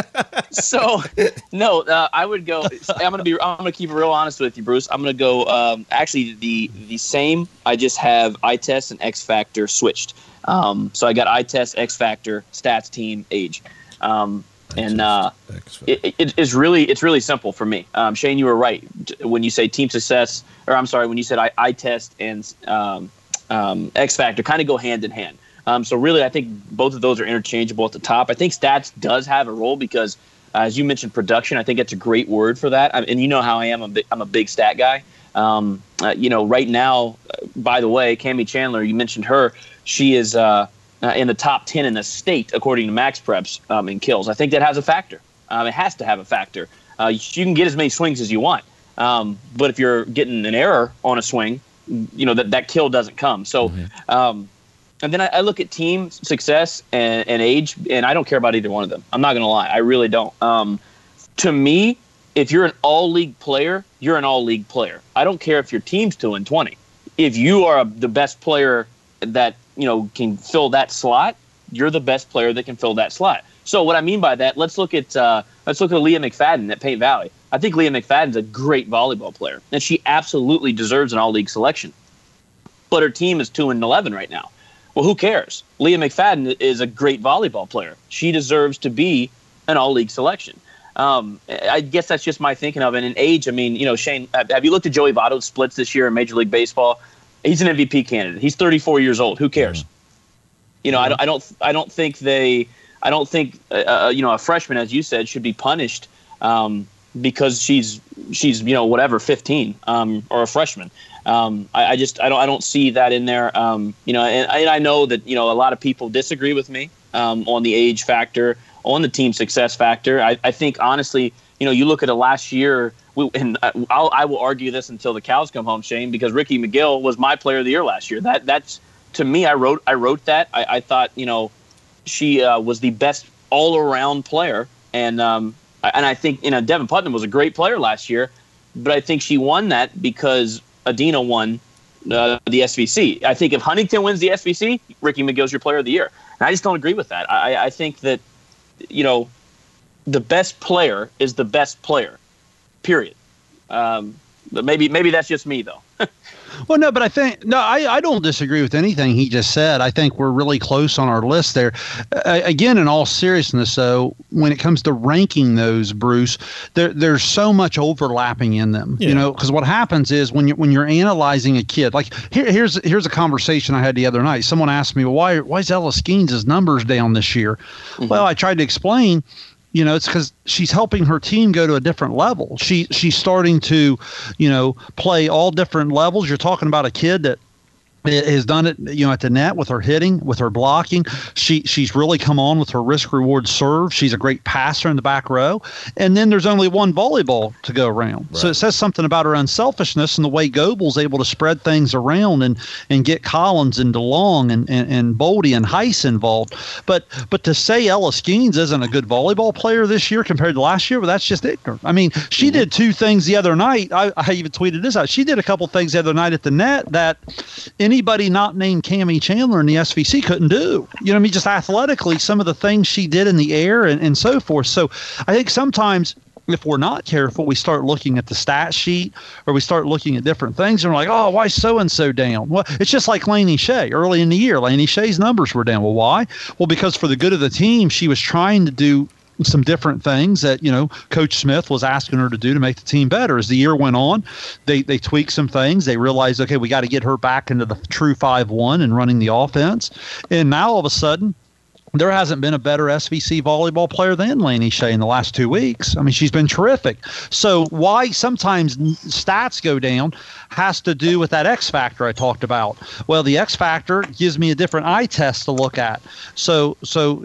I would go. I'm gonna keep it real honest with you, Bruce. I'm gonna go. Actually, the same. I just have eye test and X Factor switched. So I got eye test, X Factor, stats, team, age, it's really simple for me. Shane, you were right when you say team success, or I'm sorry, when you said eye test and X Factor kind of go hand in hand. So really, I think both of those are interchangeable at the top. I think stats does have a role because, as you mentioned, production. I think that's a great word for that. And you know how I am. I'm a big stat guy. Right now, by the way, Cammie Chandler, you mentioned her. She is in the top 10 in the state, according to Max Preps, in kills. I think that has a factor. It has to have a factor. You can get as many swings as you want. But if you're getting an error on a swing, that kill doesn't come. So, and then I look at team success and age, and I don't care about either one of them. I'm not going to lie. I really don't. To me, if you're an all-league player, you're an all-league player. I don't care if your team's 2-20. If you are the best player that can fill that slot, you're the best player that can fill that slot. So what I mean by that, let's look at Leah McFadden at Paint Valley. I think Leah McFadden's a great volleyball player, and she absolutely deserves an all-league selection. But her team is 2-11 right now. Well, who cares? Leah McFadden is a great volleyball player. She deserves to be an all-league selection. I guess that's just my thinking of it. And in age, I mean, Shane, have you looked at Joey Votto's splits this year in Major League Baseball? He's an MVP candidate. He's 34 years old. Who cares? I don't think a freshman, as you said, should be punished because she's 15 or a freshman. I don't see that in there. And I know that a lot of people disagree with me on the age factor, on the team success factor. I think honestly, you look at it last year, I will argue this until the cows come home, Shane, because Ricky McGill was my player of the year last year. That's to me. I wrote that. I thought she was the best all around player, and I think Devin Putnam was a great player last year, but I think she won that because Adina won the SVC. I think if Huntington wins the SVC, Ricky McGill's your player of the year, and I just don't agree with that. I think that the best player is the best player. Period. But maybe that's just me, though. Well, no, but I don't disagree with anything he just said. I think we're really close on our list there. Again, in all seriousness, though, when it comes to ranking those, Bruce, there's so much overlapping in them. Yeah. Because what happens is when you're analyzing a kid, like here's a conversation I had the other night. Someone asked me, well, why is Ella Skeens' numbers down this year? Mm-hmm. Well, I tried to explain. It's because she's helping her team go to a different level. She's starting to, play all different levels. You're talking about a kid that has done it, at the net with her hitting, with her blocking. She's really come on with her risk-reward serve. She's a great passer in the back row. And then there's only one volleyball to go around. Right. So it says something about her unselfishness and the way Goebel's able to spread things around and get Collins and DeLong and Boldy and Heiss involved. But to say Ella Skeens isn't a good volleyball player this year compared to last year, well, that's just ignorant. I mean, she did two things the other night. I even tweeted this out. She did a couple things the other night at the net that anybody not named Cammie Chandler in the SVC couldn't do. Just athletically, some of the things she did in the air and so forth. So I think sometimes if we're not careful, we start looking at the stat sheet or we start looking at different things and we're like, oh, why is so-and-so down? Well, it's just like Laney Shea. Early in the year, Laney Shea's numbers were down. Well, why? Well, because for the good of the team, she was trying to do some different things that, Coach Smith was asking her to do to make the team better. As the year went on, they tweaked some things. They realized, okay, we got to get her back into the true 5-1 and running the offense. And now all of a sudden, there hasn't been a better SVC volleyball player than Laney Shea in the last 2 weeks. I mean, she's been terrific. So why sometimes stats go down has to do with that X factor I talked about. Well, the X factor gives me a different eye test to look at. So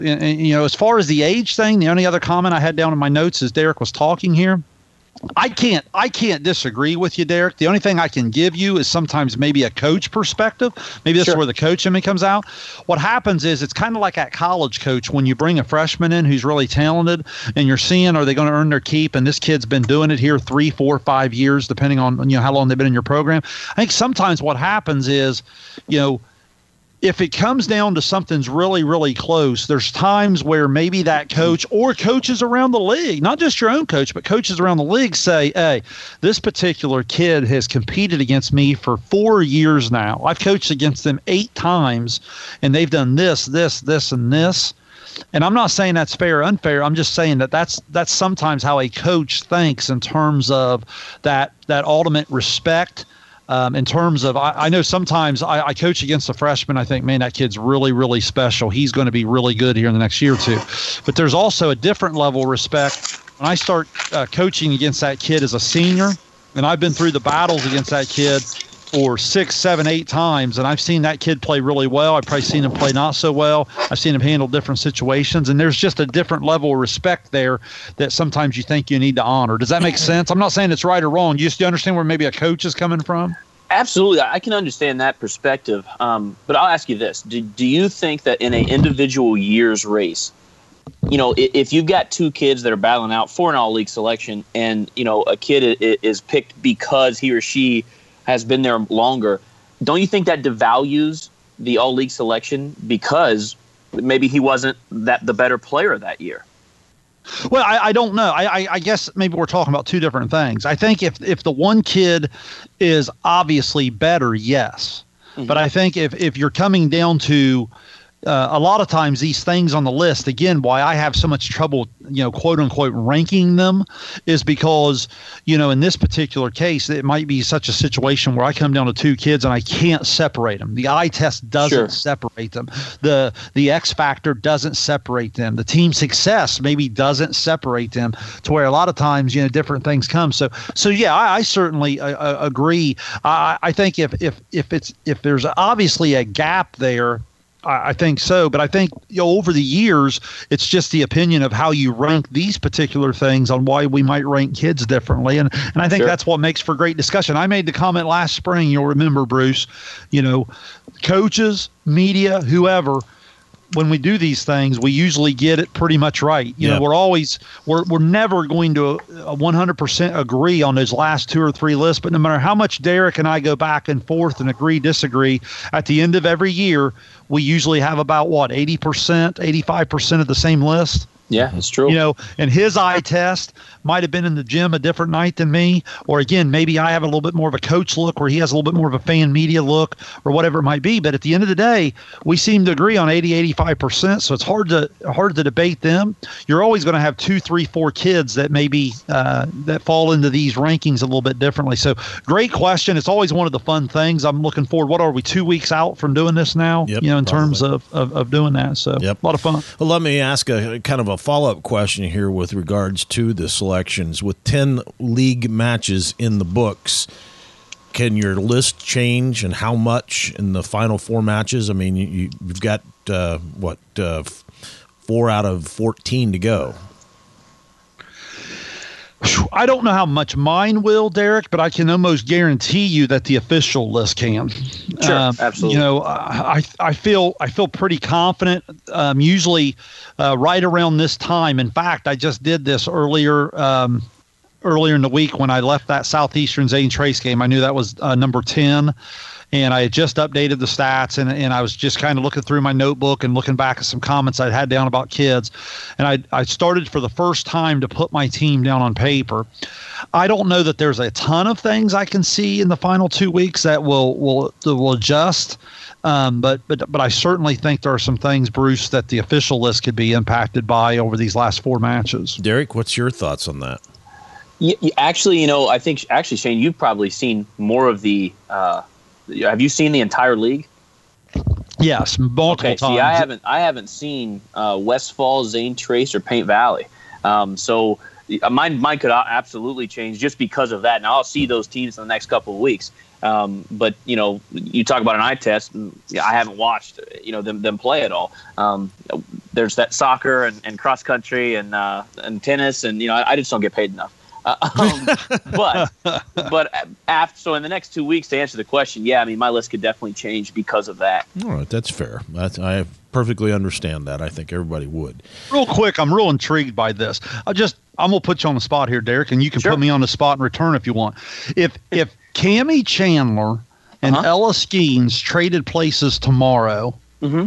as far as the age thing, the only other comment I had down in my notes as Derek was talking here, I can't disagree with you, Derek. The only thing I can give you is sometimes maybe a coach perspective. Maybe that's where the coach in me comes out. What happens is it's kind of like that college coach when you bring a freshman in who's really talented and you're seeing, are they going to earn their keep? And this kid's been doing it here 3, 4, 5 years, depending on how long they've been in your program. I think sometimes what happens is, if it comes down to something's really, really close, there's times where maybe that coach or coaches around the league, not just your own coach, but coaches around the league say, hey, this particular kid has competed against me for 4 years now. I've coached against them 8 times, and they've done this, and this. And I'm not saying that's fair or unfair. I'm just saying that that's sometimes how a coach thinks in terms of that ultimate respect. In terms of, I know sometimes I coach against a freshman. I think, man, that kid's really, really special. He's going to be really good here in the next year or two. But there's also a different level of respect when I start coaching against that kid as a senior. And I've been through the battles against that kid for 6, 7, 8 times. And I've seen that kid play really well. I've probably seen him play not so well. I've seen him handle different situations. And there's just a different level of respect there that sometimes you think you need to honor. Does that make sense? I'm not saying it's right or wrong. Do you understand where maybe a coach is coming from? Absolutely. I can understand that perspective. But I'll ask you this. Do you think that in an individual year's race, if you've got 2 kids that are battling out for an all-league selection and, a kid is picked because he or she has been there longer, don't you think that devalues the all-league selection because maybe he wasn't the better player that year? Well, I don't know. I guess maybe we're talking about 2 different things. I think if the one kid is obviously better, yes. Mm-hmm. But I think if you're coming down to a lot of times these things on the list, again, why I have so much trouble, quote unquote, ranking them is because, in this particular case, it might be such a situation where I come down to 2 kids and I can't separate them. The eye test doesn't separate them. The X factor doesn't separate them. The team success maybe doesn't separate them to where a lot of times, different things come. So yeah, I certainly agree. I think if there's obviously a gap there, I think so, but I think over the years, it's just the opinion of how you rank these particular things on why we might rank kids differently, and I think that's what makes for great discussion. I made the comment last spring, you'll remember, Bruce, coaches, media, whoever, when we do these things, we usually get it pretty much right. We're never going to 100% agree on those last 2 or 3 lists, but no matter how much Derek and I go back and forth and agree, disagree, at the end of every year, we usually have about 80%, 85% of the same list. Yeah, that's true. And his eye test might have been in the gym a different night than me. Or again, maybe I have a little bit more of a coach look where he has a little bit more of a fan media look or whatever it might be. But at the end of the day, we seem to agree on 80, 85%. So it's hard to debate them. You're always going to have 2, 3, 4 kids that maybe that fall into these rankings a little bit differently. So great question. It's always one of the fun things. I'm looking forward. What are we, 2 weeks out from doing this now? Yep, in terms of doing that. So a lot of fun. Well, let me ask a kind of a follow-up question here with regards to the selections. With 10 league matches in the books, can your list change, and how much in the final 4 matches? I mean, you've got 4 out of 14 to go. I don't know how much mine will, Derek, but I can almost guarantee you that the official list can. Sure, absolutely. I feel pretty confident. Usually, right around this time. In fact, I just did this earlier in the week when I left that Southeastern Zane Trace game. I knew that was number 10. And I had just updated the stats, and I was just kind of looking through my notebook and looking back at some comments I'd had down about kids. And I started for the first time to put my team down on paper. I don't know that there's a ton of things I can see in the final 2 weeks that will adjust. But I certainly think there are some things, Bruce, that the official list could be impacted by over these last 4 matches. Derek, what's your thoughts on that? Actually, I think Shane, you've probably seen more of the. Have you seen the entire league? Yes, multiple times. See, I haven't seen West Falls, Zane Trace, or Paint Valley. So mine could absolutely change just because of that. And I'll see those teams in the next couple of weeks. But you talk about an eye test. I haven't watched them play at all. There's that soccer and cross country and tennis, and I just don't get paid enough. But so in the next 2 weeks, to answer the question, my list could definitely change because of that. All right, that's fair. I perfectly understand that. I think everybody would. Real quick, I'm real intrigued by this. I'm gonna put you on the spot here, Derek, and you can put me on the spot in return if you want. If Cammie Chandler and Ella Skeens traded places tomorrow, do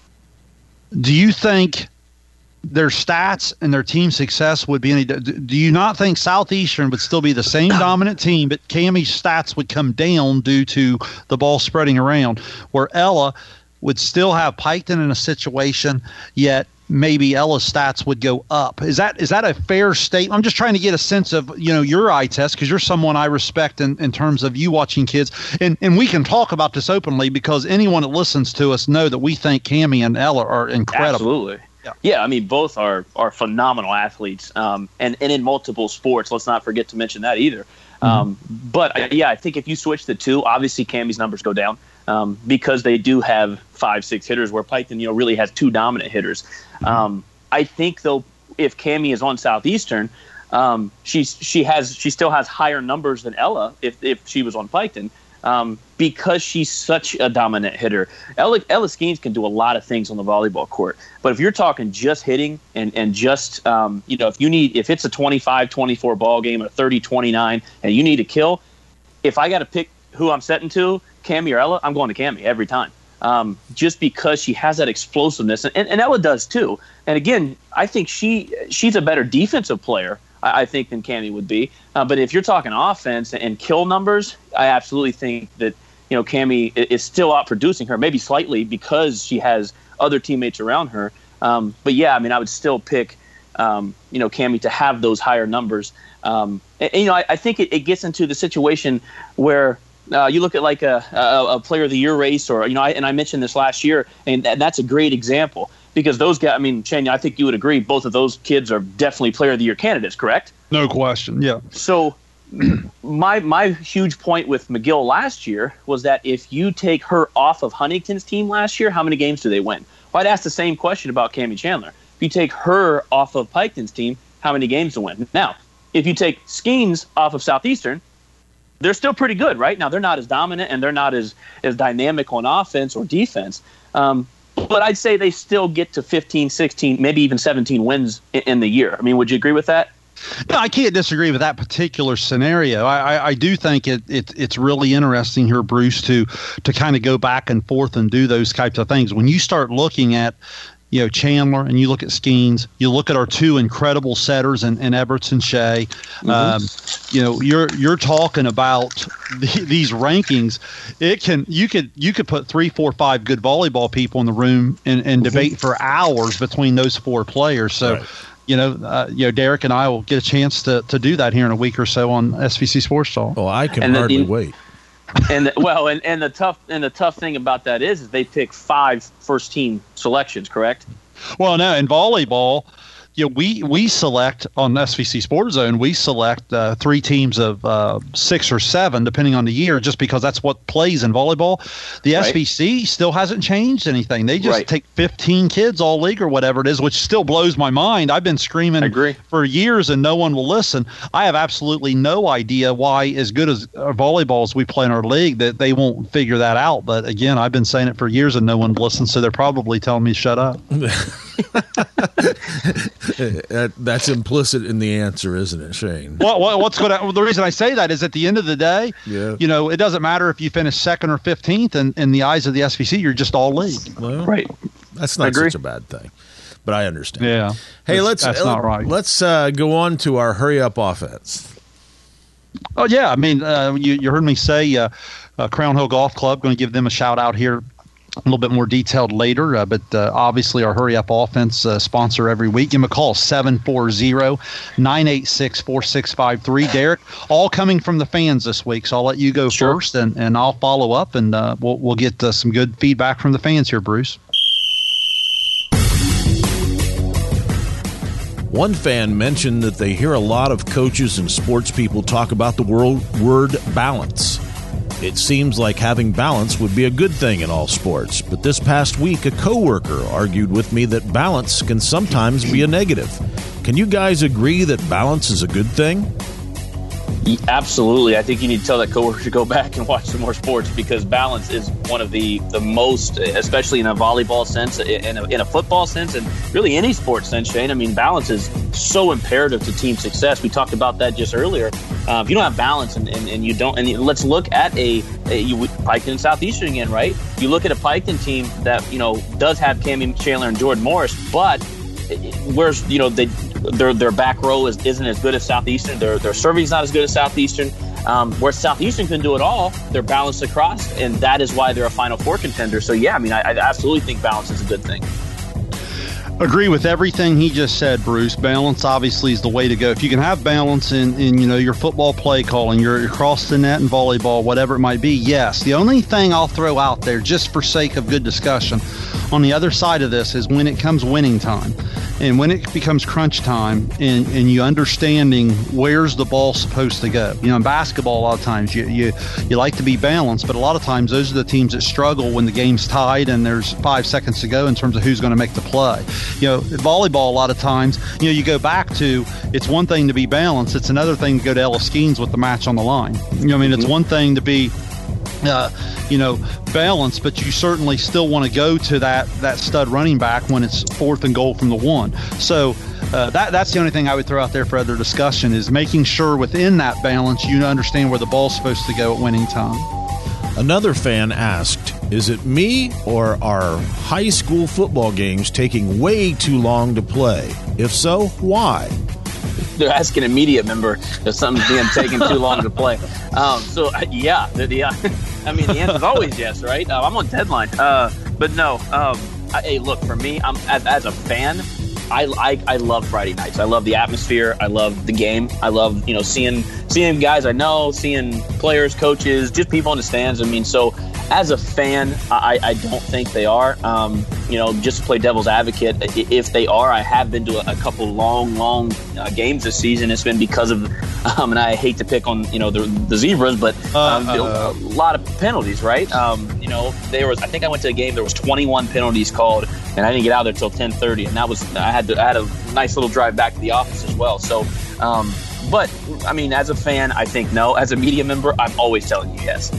you think their stats and their team success would be any? Do you not think Southeastern would still be the same dominant team, but Cammie's stats would come down due to the ball spreading around, where Ella would still have Piketon in a situation, yet maybe Ella's stats would go up? Is that a fair statement? I'm just trying to get a sense of, your eye test, because you're someone I respect in terms of you watching kids. And we can talk about this openly, because anyone that listens to us know that we think Cammie and Ella are incredible. Absolutely. Yeah, I mean, both are phenomenal athletes, and in multiple sports. Let's not forget to mention that either. But I think if you switch the two, obviously Cammie's numbers go down because they do have 5-6 hitters, where Piketon really has 2 dominant hitters. I think though, if Cammie is on Southeastern, she still has higher numbers than Ella if she was on Piketon. Because she's such a dominant hitter. Ella Skeens can do a lot of things on the volleyball court. But if you're talking just hitting and just, if it's a 25-24 ball game, a 30-29, and you need a kill, if I got to pick who I'm setting to, Cammie or Ella, I'm going to Cammie every time. Just because she has that explosiveness, and Ella does too. And again, I think she's a better defensive player, I think, than Cammie would be. But if you're talking offense and kill numbers, I absolutely think that Cammie is still outproducing her, maybe slightly because she has other teammates around her. But yeah, I mean, I would still pick Cammie to have those higher numbers. I think it gets into the situation where you look at like a Player of the Year race, or I mentioned this last year, and that's a great example. Because those guys, I mean, Shane, I think you would agree, both of those kids are definitely Player of the Year candidates, correct? No question, yeah. So my huge point with McGill last year was that if you take her off of Huntington's team last year, how many games do they win? Well, I'd ask the same question about Cammie Chandler. If you take her off of Piketon's team, how many games to win? Now, if you take Skeens off of Southeastern, they're still pretty good, right? Now, they're not as dominant and they're not as dynamic on offense or defense. But I'd say they still get to 15, 16, maybe even 17 wins in the year. I mean, would you agree with that? No, I can't disagree with that particular scenario. I do think it's really interesting here, Bruce, to kind of go back and forth and do those types of things. When you start looking at Chandler, and you look at Skeens, you look at our 2 incredible setters in Everts and Shea. You're talking about these rankings. You could put 3, 4, 5 good volleyball people in the room and debate for hours between those 4 players. So. Right. Derek and I will get a chance to do that here in a week or so on SVC Sports Talk. Well, I can hardly wait. And the tough thing about that is they pick 5 first team selections, correct? Well, no, in volleyball, we select on SVC Sports Zone. We select 3 teams of 6 or 7, depending on the year, just because that's what plays in volleyball. The SVC still hasn't changed anything. They just take 15 kids all league or whatever it is, which still blows my mind. I've been screaming for years and no one will listen. I have absolutely no idea why, as good as volleyball as we play in our league, that they won't figure that out. But again, I've been saying it for years and no one listens, so they're probably telling me to shut up. That's implicit in the answer, isn't it, Shane? What's going to? The reason I say that is at the end of the day, it doesn't matter if you finish 2nd or 15th, and in the eyes of the SVC, you're just all league. Well, that's not such a bad thing, but I understand. Yeah. Hey, that's not right. Let's go on to our hurry up offense. Oh yeah, I mean, you heard me say Crown Hill Golf Club. Going to give them a shout out here. A little bit more detailed later, but obviously our Hurry Up Offense sponsor every week. Give them a call, 740-986-4653. Derek, all coming from the fans this week, so I'll let you go first, and I'll follow up, and we'll get some good feedback from the fans here, Bruce. One fan mentioned that they hear a lot of coaches and sports people talk about the word balance. It seems like having balance would be a good thing in all sports, but this past week a coworker argued with me that balance can sometimes be a negative. Can you guys agree that balance is a good thing? Absolutely. I think you need to tell that coworker to go back and watch some more sports, because balance is one of the most, especially in a volleyball sense, in a football sense, and really any sports sense, Shane. I mean, balance is so imperative to team success. We talked about that just earlier. If you don't have balance and you don't, and let's look at Piketon and Southeastern again, right? You look at a Piketon team that, does have Cammie Chandler and Jordan Morris, but where's, their back row isn't as good as Southeastern. Their serving is not as good as Southeastern. Where Southeastern can do it all, they're balanced across, and that is why they're a Final Four contender. So, yeah, I mean, I absolutely think balance is a good thing. Agree with everything he just said, Bruce. Balance obviously is the way to go. If you can have balance in your football play calling, your across the net and volleyball, whatever it might be, yes. The only thing I'll throw out there, just for sake of good discussion, on the other side of this is when it comes winning time. And when it becomes crunch time and you understanding where's the ball supposed to go. In basketball, a lot of times you like to be balanced, but a lot of times those are the teams that struggle when the game's tied and there's 5 seconds to go in terms of who's going to make the play. Volleyball, a lot of times, you go back to, it's one thing to be balanced. It's another thing to go to Ella Skeens with the match on the line. It's one thing to be balanced, but you certainly still want to go to that stud running back when it's 4th and goal from the 1. So that's the only thing I would throw out there for other discussion, is making sure within that balance you understand where the ball's supposed to go at winning time. Another fan asked, is it me or are high school football games taking way too long to play? If so, why? They're asking a media member if something's being taken too long to play. Yeah. I mean, the answer is always yes, right? I'm on deadline. But no. Hey, look, for me, as a fan, I love Friday nights. I love the atmosphere. I love the game. I love, seeing guys I know, seeing players, coaches, just people in the stands. I mean, so as a fan, I don't think they are. Just to play devil's advocate, if they are, I have been to a couple long games this season. It's been because of, and I hate to pick on, the Zebras, but a lot of penalties, right? I think I went to a game, there was 21 penalties called, and I didn't get out there till 10:30, and that was, I had a nice little drive back to the office as well. So, but I mean, as a fan, I think no. As a media member, I'm always telling you yes.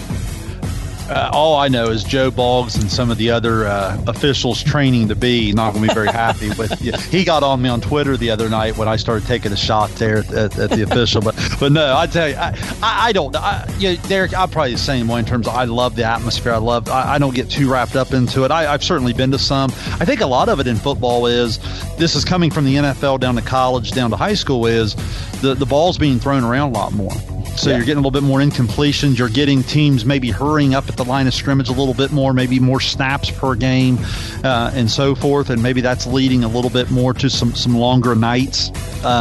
All I know is Joe Boggs and some of the other officials training to be not going to be very happy with. He got on me on Twitter the other night when I started taking a shot there at the official. But no, I tell you, I don't. Derek, I'm probably the same way in terms of I love the atmosphere. I don't get too wrapped up into it. I've certainly been to some. I think a lot of it in football is, this is coming from the NFL down to college, down to high school, is the ball's being thrown around a lot more. So You're getting a little bit more incompletions. You're getting teams maybe hurrying up at the line of scrimmage a little bit more, maybe more snaps per game, and so forth. And maybe that's leading a little bit more to some longer nights.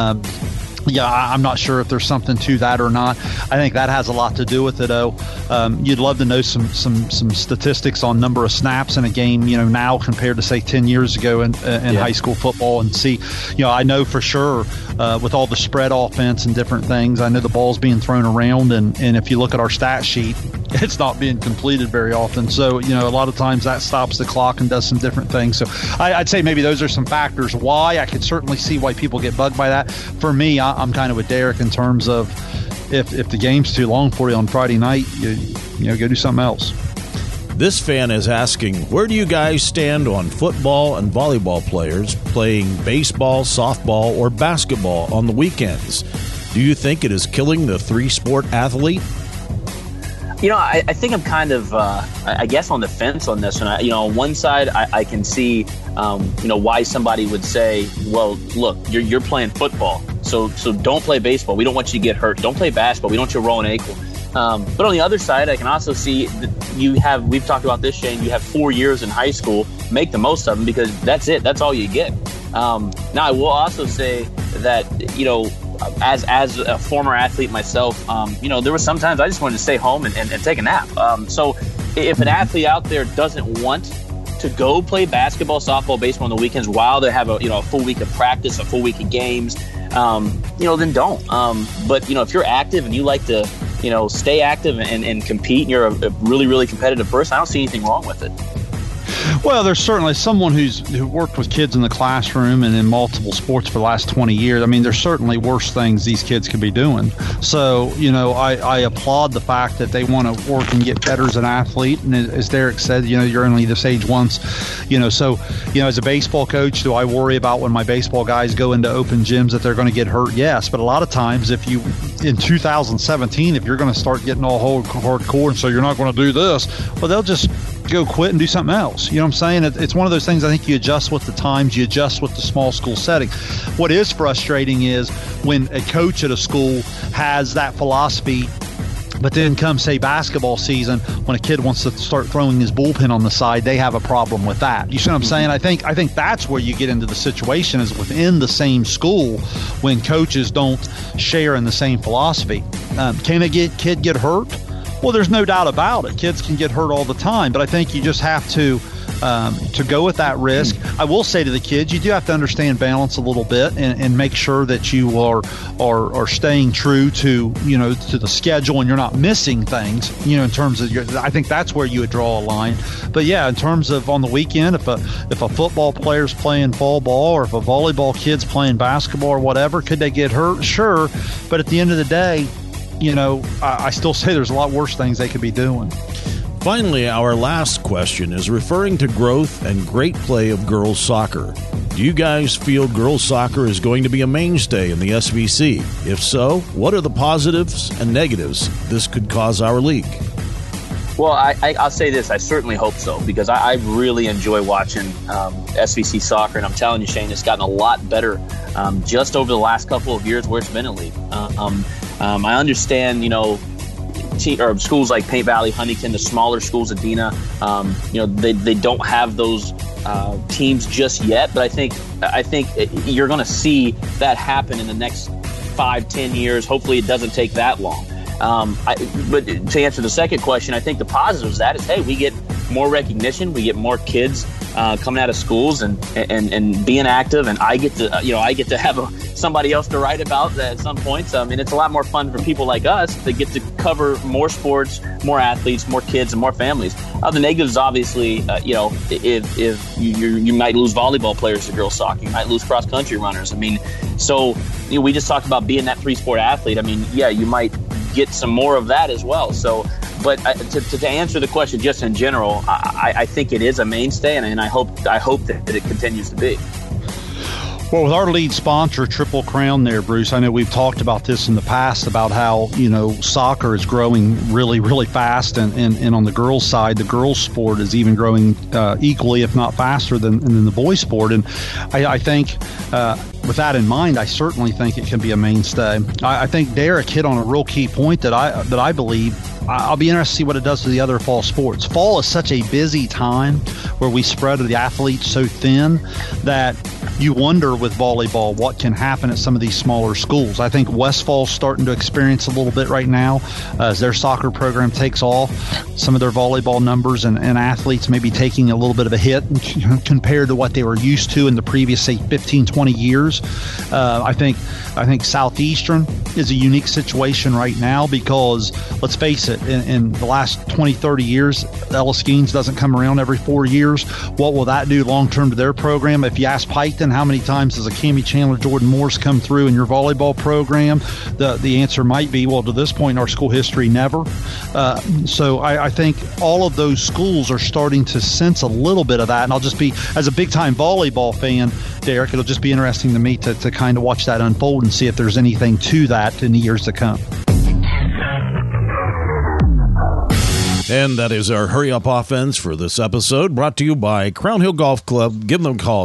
I'm not sure if there's something to that or not. I think that has a lot to do with it, though. You'd love to know some statistics on number of snaps in a game, now compared to, say, 10 years ago in high school football, and see, I know for sure with all the spread offense and different things, I know the ball's being thrown around, and if you look at our stat sheet, it's not being completed very often. So, a lot of times that stops the clock and does some different things. So I'd say maybe those are some factors why. I could certainly see why people get bugged by that. For me, I'm kind of with Derek in terms of if the game's too long for you on Friday night, you go do something else. This fan is asking, where do you guys stand on football and volleyball players playing baseball, softball, or basketball on the weekends? Do you think it is killing the 3-sport athlete? I think I'm kind of, I guess, on the fence on this. And, on one side, I can see, why somebody would say, well, look, you're playing football, so don't play baseball. We don't want you to get hurt. Don't play basketball. We don't want you to roll an ankle. But on the other side, I can also see that we've talked about this, Shane, you have 4 years in high school. Make the most of them, because that's it. That's all you get. Now, I will also say that, as a former athlete myself, there were sometimes I just wanted to stay home and take a nap. So if an athlete out there doesn't want to go play basketball, softball, baseball on the weekends while they have a full week of practice, a full week of games, then don't. But if you're active and you like to, stay active and compete, and you're a really, really competitive person, I don't see anything wrong with it. Well, there's certainly someone who worked with kids in the classroom and in multiple sports for the last 20 years. I mean, there's certainly worse things these kids could be doing. So, I applaud the fact that they want to work and get better as an athlete. And as Derek said, you're only this age once, so, as a baseball coach, do I worry about when my baseball guys go into open gyms that they're going to get hurt? Yes. But a lot of times in 2017, if you're going to start getting all hardcore and so you're not going to do this, well, they'll just go quit and do something else. You know what I'm saying? It's one of those things I think you adjust with the times, you adjust with the small school setting. What is frustrating is when a coach at a school has that philosophy, but then come, say, basketball season, when a kid wants to start throwing his bullpen on the side, they have a problem with that. You see what I'm saying? I think that's where you get into the situation is within the same school when coaches don't share in the same philosophy. Can a kid get hurt? Well, there's no doubt about it. Kids can get hurt all the time, but I think you just have to go with that risk. I will say to the kids, you do have to understand balance a little bit and make sure that you are staying true to to the schedule and you're not missing things. In terms of I think that's where you would draw a line. But yeah, in terms of on the weekend, if a football player's playing fall ball or if a volleyball kid's playing basketball or whatever, could they get hurt? Sure, but at the end of the day, I still say there's a lot worse things they could be doing. Finally, our last question is referring to growth and great play of girls soccer. Do you guys feel girls soccer is going to be a mainstay in the SVC? If so, what are the positives and negatives this could cause our league? Well, I'll say this. I certainly hope so, because I really enjoy watching SVC soccer. And I'm telling you, Shane, it's gotten a lot better just over the last couple of years where it's been a league. I understand, or schools like Paint Valley, Huntington, the smaller schools, Adena, they don't have those teams just yet. But I think you're going to see that happen in the next 5-10 years. Hopefully it doesn't take that long. But to answer the second question, I think the positives of that is, hey, we get more recognition, we get more kids coming out of schools and being active, and I get to have somebody else to write about that at some points. I mean, it's a lot more fun for people like us that get to cover more sports, more athletes, more kids, and more families. The negatives, obviously, if you might lose volleyball players to girls soccer, you might lose cross country runners. I mean, so we just talked about being that 3-sport athlete. I mean, yeah, you might get some more of that as well. So, but to answer the question just in general, I think it is a mainstay, and I hope that it continues to be. Well, with our lead sponsor, Triple Crown there, Bruce, I know we've talked about this in the past about how, soccer is growing really, really fast. And on the girls' side, the girls' sport is even growing equally, if not faster than the boys' sport. And I think with that in mind, I certainly think it can be a mainstay. I think Derek hit on a real key point that I believe. I'll be interested to see what it does to the other fall sports. Fall is such a busy time where we spread the athletes so thin that you wonder with volleyball what can happen at some of these smaller schools. I think Westfall's starting to experience a little bit right now as their soccer program takes off. Some of their volleyball numbers and athletes may be taking a little bit of a hit compared to what they were used to in the previous, say, 15, 20 years. I think Southeastern is a unique situation right now because, let's face it, in the last 20, 30 years, Ellis Skeens doesn't come around every 4 years. What will that do long-term to their program? If you ask Piketon, how many times does a Cammie Chandler, Jordan Morse come through in your volleyball program? The answer might be, well, to this point in our school history, never. So I think all of those schools are starting to sense a little bit of that. And I'll just be, as a big-time volleyball fan, Derek, it'll just be interesting to me to kind of watch that unfold and see if there's anything to that in the years to come. And that is our Hurry Up Offense for this episode, brought to you by Crown Hill Golf Club. Give them a call,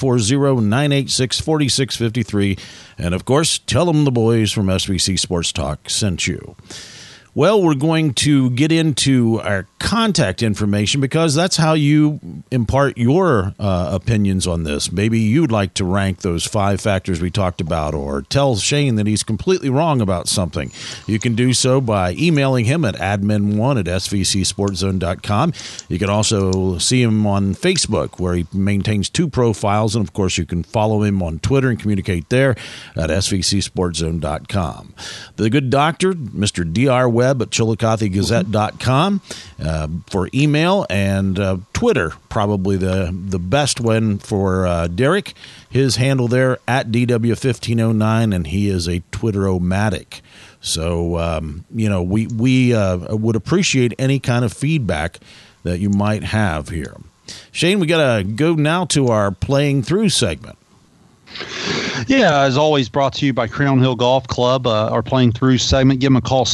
740-986-4653. And, of course, tell them the boys from SVC Sports Talk sent you. Well, we're going to get into our contact information because that's how you impart your opinions on this. Maybe you'd like to rank those 5 factors we talked about or tell Shane that he's completely wrong about something. You can do so by emailing him at admin1@svcsportzone.com. You can also see him on Facebook, where he maintains 2 profiles. And, of course, you can follow him on Twitter and communicate there at svcsportzone.com. The good doctor, Mr. D.R. Webb, Webb at ChillicotheGazette.com for email, and Twitter, probably the best one for Derek. His handle there at DW1509, and he is a Twitter-o-matic. So, we would appreciate any kind of feedback that you might have here. Shane, we got to go now to our Playing Through segment. Yeah, as always, brought to you by Crown Hill Golf Club. Our Playing Through segment. Give them a call,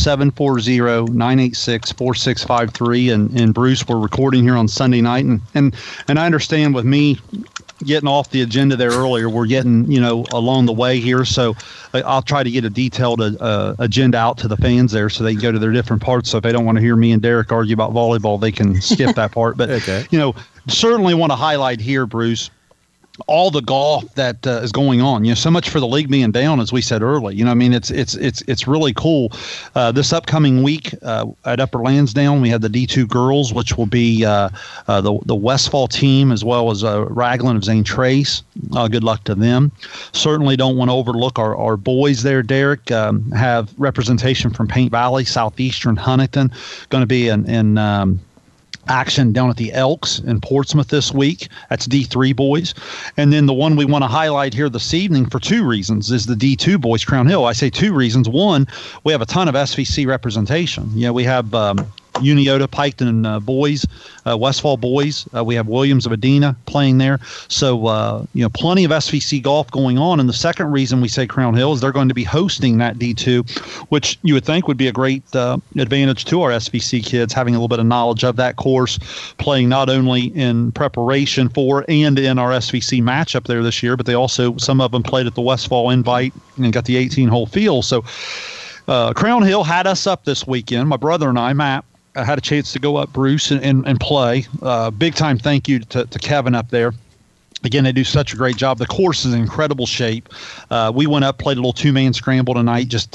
740-986-4653. And Bruce, we're recording here on Sunday night. And I understand with me getting off the agenda there earlier, we're getting, along the way here. So I'll try to get a detailed agenda out to the fans there so they can go to their different parts. So if they don't want to hear me and Derek argue about volleyball, they can skip that part. But, okay. Certainly want to highlight here, Bruce, all the golf that is going on. So much for the league being down, as we said early. It's really cool. This upcoming week at Upper Lansdowne, we have the D2 girls, which will be the Westfall team, as well as Raglan of Zane Trace. Good luck to them. Certainly don't want to overlook our boys there, Derek. Have representation from Paint Valley, Southeastern Huntington, going to be in action down at the Elks in Portsmouth this week. That's D3 boys. And then the one we want to highlight here this evening for two reasons is the D2 boys, Crown Hill. I say two reasons. One, we have a ton of SVC representation. We have Uniota, Piketon boys, Westfall boys. We have Williams of Adena playing there. So, plenty of SVC golf going on. And the second reason we say Crown Hill is they're going to be hosting that D2, which you would think would be a great advantage to our SVC kids, having a little bit of knowledge of that course, playing not only in preparation for and in our SVC matchup there this year, but some of them played at the Westfall Invite and got the 18-hole field. So Crown Hill had us up this weekend. My brother and I, Matt, I had a chance to go up, Bruce, and play. Big time thank you to Kevin up there. Again, they do such a great job. The course is in incredible shape. We went up, played a little two-man scramble tonight, just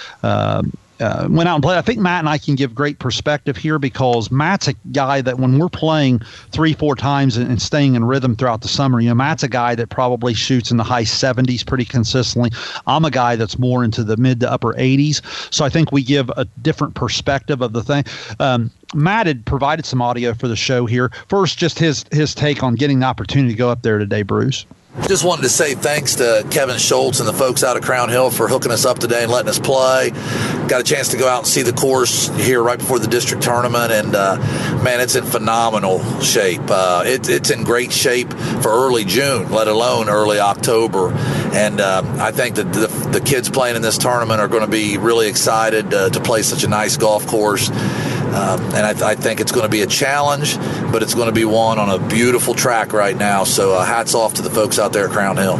went out and played. I think Matt and I can give great perspective here because Matt's a guy that when we're playing 3-4 times and staying in rhythm throughout the summer, Matt's a guy that probably shoots in the high 70s pretty consistently. I'm a guy that's more into the mid to upper 80s. So I think we give a different perspective of the thing. Matt had provided some audio for the show here. First, just his take on getting the opportunity to go up there today, Bruce. Just wanted to say thanks to Kevin Schultz and the folks out of Crown Hill for hooking us up today and letting us play. Got a chance to go out and see the course here right before the district tournament, and man, it's in phenomenal shape. It's in great shape for early June, let alone early October. And I think that the kids playing in this tournament are going to be really excited to play such a nice golf course. And I think it's going to be a challenge, but it's going to be one on a beautiful track right now. So hats off to the folks out there at Crown Hill.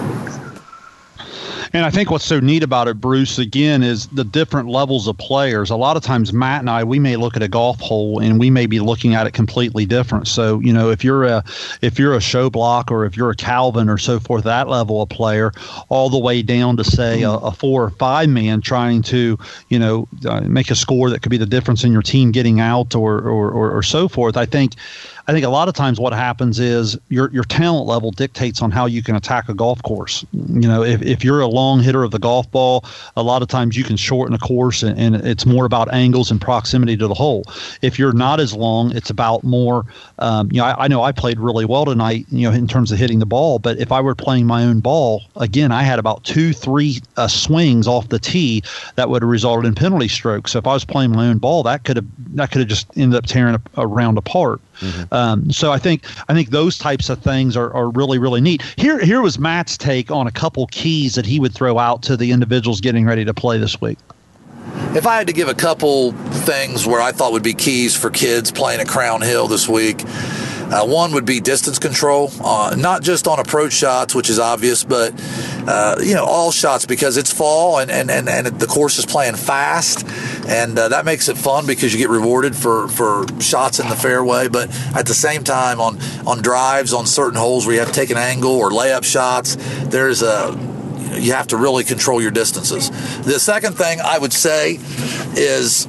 And I think what's so neat about it, Bruce, again, is the different levels of players. A lot of times, Matt and I, we may look at a golf hole and we may be looking at it completely different. So, if you're a show block or if you're a Calvin or so forth, that level of player, all the way down to say a 4 or 5 man trying to, make a score that could be the difference in your team getting out or so forth. I think a lot of times what happens is your talent level dictates on how you can attack a golf course. If you're a long hitter of the golf ball, a lot of times you can shorten a course and it's more about angles and proximity to the hole. If you're not as long, it's about more, I know I played really well tonight, in terms of hitting the ball, but if I were playing my own ball, again, I had about 2-3 swings off the tee that would have resulted in penalty strokes. So if I was playing my own ball, that could have just ended up tearing a round apart. Mm-hmm. So I think those types of things are really, really neat. Here was Matt's take on a couple keys that he would throw out to the individuals getting ready to play this week. If I had to give a couple things where I thought would be keys for kids playing at Crown Hill this week, one would be distance control, not just on approach shots, which is obvious, but all shots, because it's fall and the course is playing fast, and that makes it fun because you get rewarded for shots in the fairway. But at the same time, on drives on certain holes where you have to take an angle or layup shots, you have to really control your distances. The second thing I would say is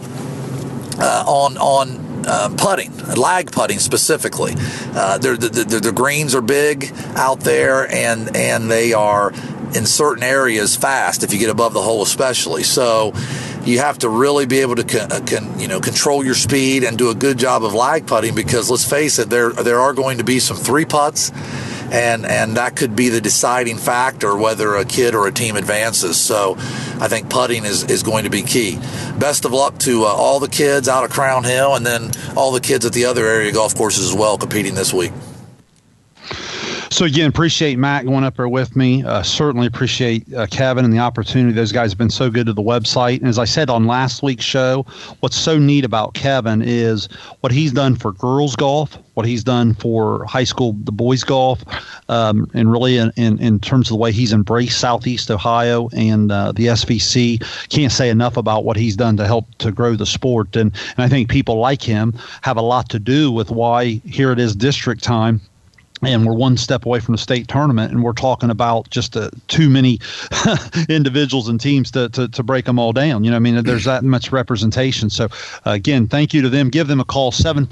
on putting, lag putting specifically. The greens are big out there, and they are in certain areas fast if you get above the hole especially. So you have to really be able to control your speed and do a good job of lag putting, because let's face it, there are going to be some 3-putts, and that could be the deciding factor whether a kid or a team advances. So I think putting is going to be key. Best of luck to all the kids out of Crown Hill, and then all the kids at the other area golf courses as well competing this week. So, again, appreciate Matt going up there with me. Certainly appreciate Kevin and the opportunity. Those guys have been so good to the website. And as I said on last week's show, what's so neat about Kevin is what he's done for girls golf, what he's done for high school, the boys golf, and really in terms of the way he's embraced Southeast Ohio and the SVC. Can't say enough about what he's done to help to grow the sport. And I think people like him have a lot to do with why here it is district time. And we're one step away from the state tournament, and we're talking about just too many individuals and teams to break them all down. You know, I mean, there's that much representation. So, again, thank you to them. Give them a call,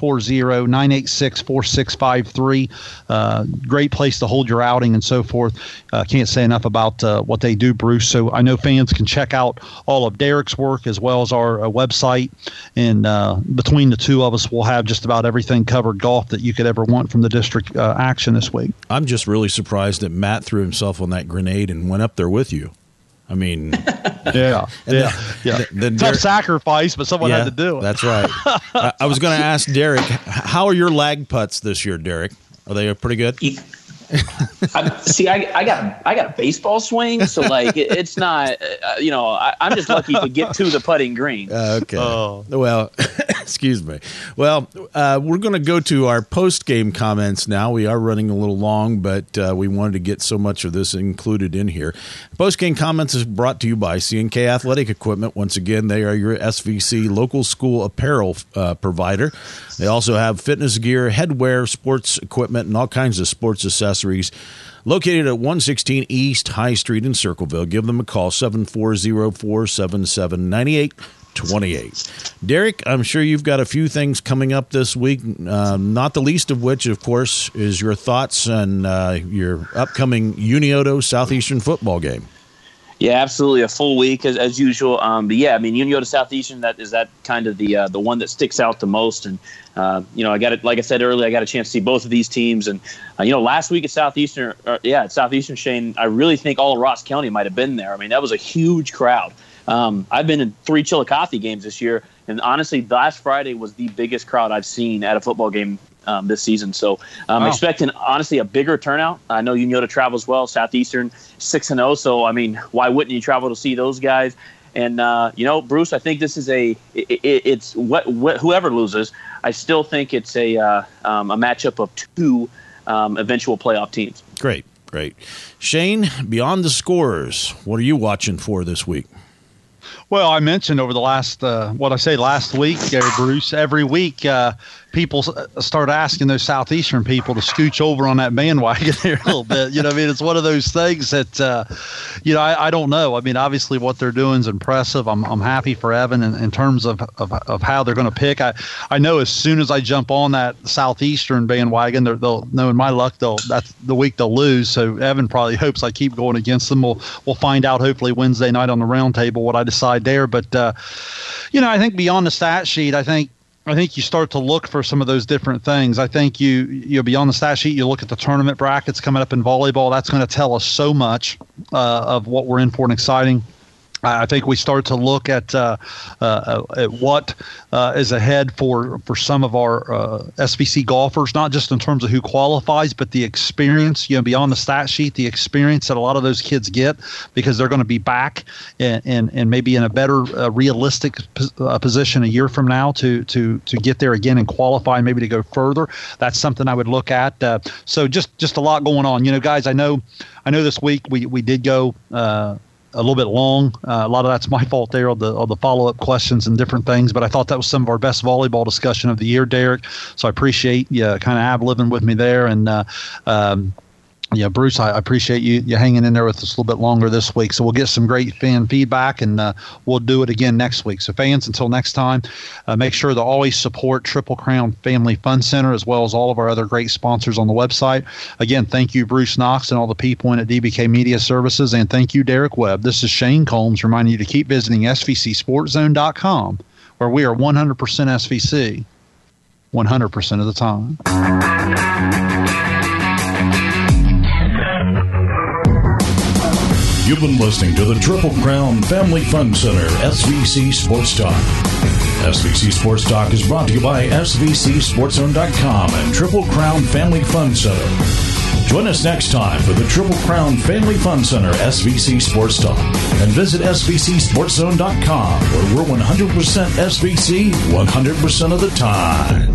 740-986-4653. Great place to hold your outing and so forth. Can't say enough about what they do, Bruce. So I know fans can check out all of Derek's work as well as our website. And between the two of us, we'll have just about everything covered golf that you could ever want from the district action this week. I'm just really surprised that Matt threw himself on that grenade and went up there with you. I mean, yeah. Tough sacrifice, but someone had to do it. That's right. I was going to ask Derek, how are your lag putts this year, Derek? Are they pretty good? I got a baseball swing, so like it's not, I'm just lucky to get to the putting green. Okay. Oh. Well, excuse me. Well, we're going to go to our post-game comments now. We are running a little long, but we wanted to get so much of this included in here. Post-game comments is brought to you by C&K Athletic Equipment. Once again, they are your SVC local school apparel provider. They also have fitness gear, headwear, sports equipment, and all kinds of sports accessories. Located at 116 East High Street in Circleville. Give them a call, 740-477-9828. Derek, I'm sure you've got a few things coming up this week, not the least of which, of course, is your thoughts on your upcoming Unioto Southeastern football game. Yeah, absolutely. A full week as usual. But yeah, I mean, Unioto Southeastern, that kind of the one that sticks out the most. And I got it. Like I said earlier, I got a chance to see both of these teams. And last week at Southeastern, Shane, I really think all of Ross County might have been there. I mean, that was a huge crowd. I've been in 3 Chillicothe games this year, and honestly, last Friday was the biggest crowd I've seen at a football game this season. So I'm expecting, honestly, a bigger turnout. I know Unioto travels well. Southeastern 6-0. So, I mean, why wouldn't you travel to see those guys? And, Bruce, I think this is it's whoever loses, I still think it's a matchup of 2 eventual playoff teams. Great. Shane, beyond the scores, what are you watching for this week? Well, I mentioned over the last week, Gary Bruce, every week people start asking those Southeastern people to scooch over on that bandwagon here a little bit. It's one of those things that, I don't know. I mean, obviously what they're doing is impressive. I'm happy for Evan in terms of how they're going to pick. I know as soon as I jump on that Southeastern bandwagon, they'll know in my luck, that's the week they'll lose. So Evan probably hopes I keep going against them. We'll find out hopefully Wednesday night on the round table what I decide there. But, I think beyond the stat sheet, I think you start to look for some of those different things. I think you beyond the stat sheet, you look at the tournament brackets coming up in volleyball. That's going to tell us so much of what we're in for and exciting. I think we start to look at what is ahead for some of our SVC golfers, not just in terms of who qualifies, but the experience, beyond the stat sheet, the experience that a lot of those kids get because they're going to be back and maybe in a better realistic position a year from now to get there again and qualify, maybe to go further. That's something I would look at. So just a lot going on. Guys, I know this week we did go a little bit long. A lot of that's my fault there on the follow-up questions and different things, but I thought that was some of our best volleyball discussion of the year, Derek. So I appreciate you kind of ad-libbing with me there. And Yeah, Bruce, I appreciate you hanging in there with us a little bit longer this week. So we'll get some great fan feedback, and we'll do it again next week. So fans, until next time, make sure to always support Triple Crown Family Fun Center, as well as all of our other great sponsors on the website. Again, thank you, Bruce Knox, and all the people in at DBK Media Services, and thank you, Derek Webb. This is Shane Combs reminding you to keep visiting SVCSportZone.com, where we are 100% SVC, 100% of the time. You've been listening to the Triple Crown Family Fun Center SVC Sports Talk. SVC Sports Talk is brought to you by SVCSportZone.com and Triple Crown Family Fun Center. Join us next time for the Triple Crown Family Fun Center SVC Sports Talk, and visit SVCSportZone.com, where we're 100% SVC 100% of the time.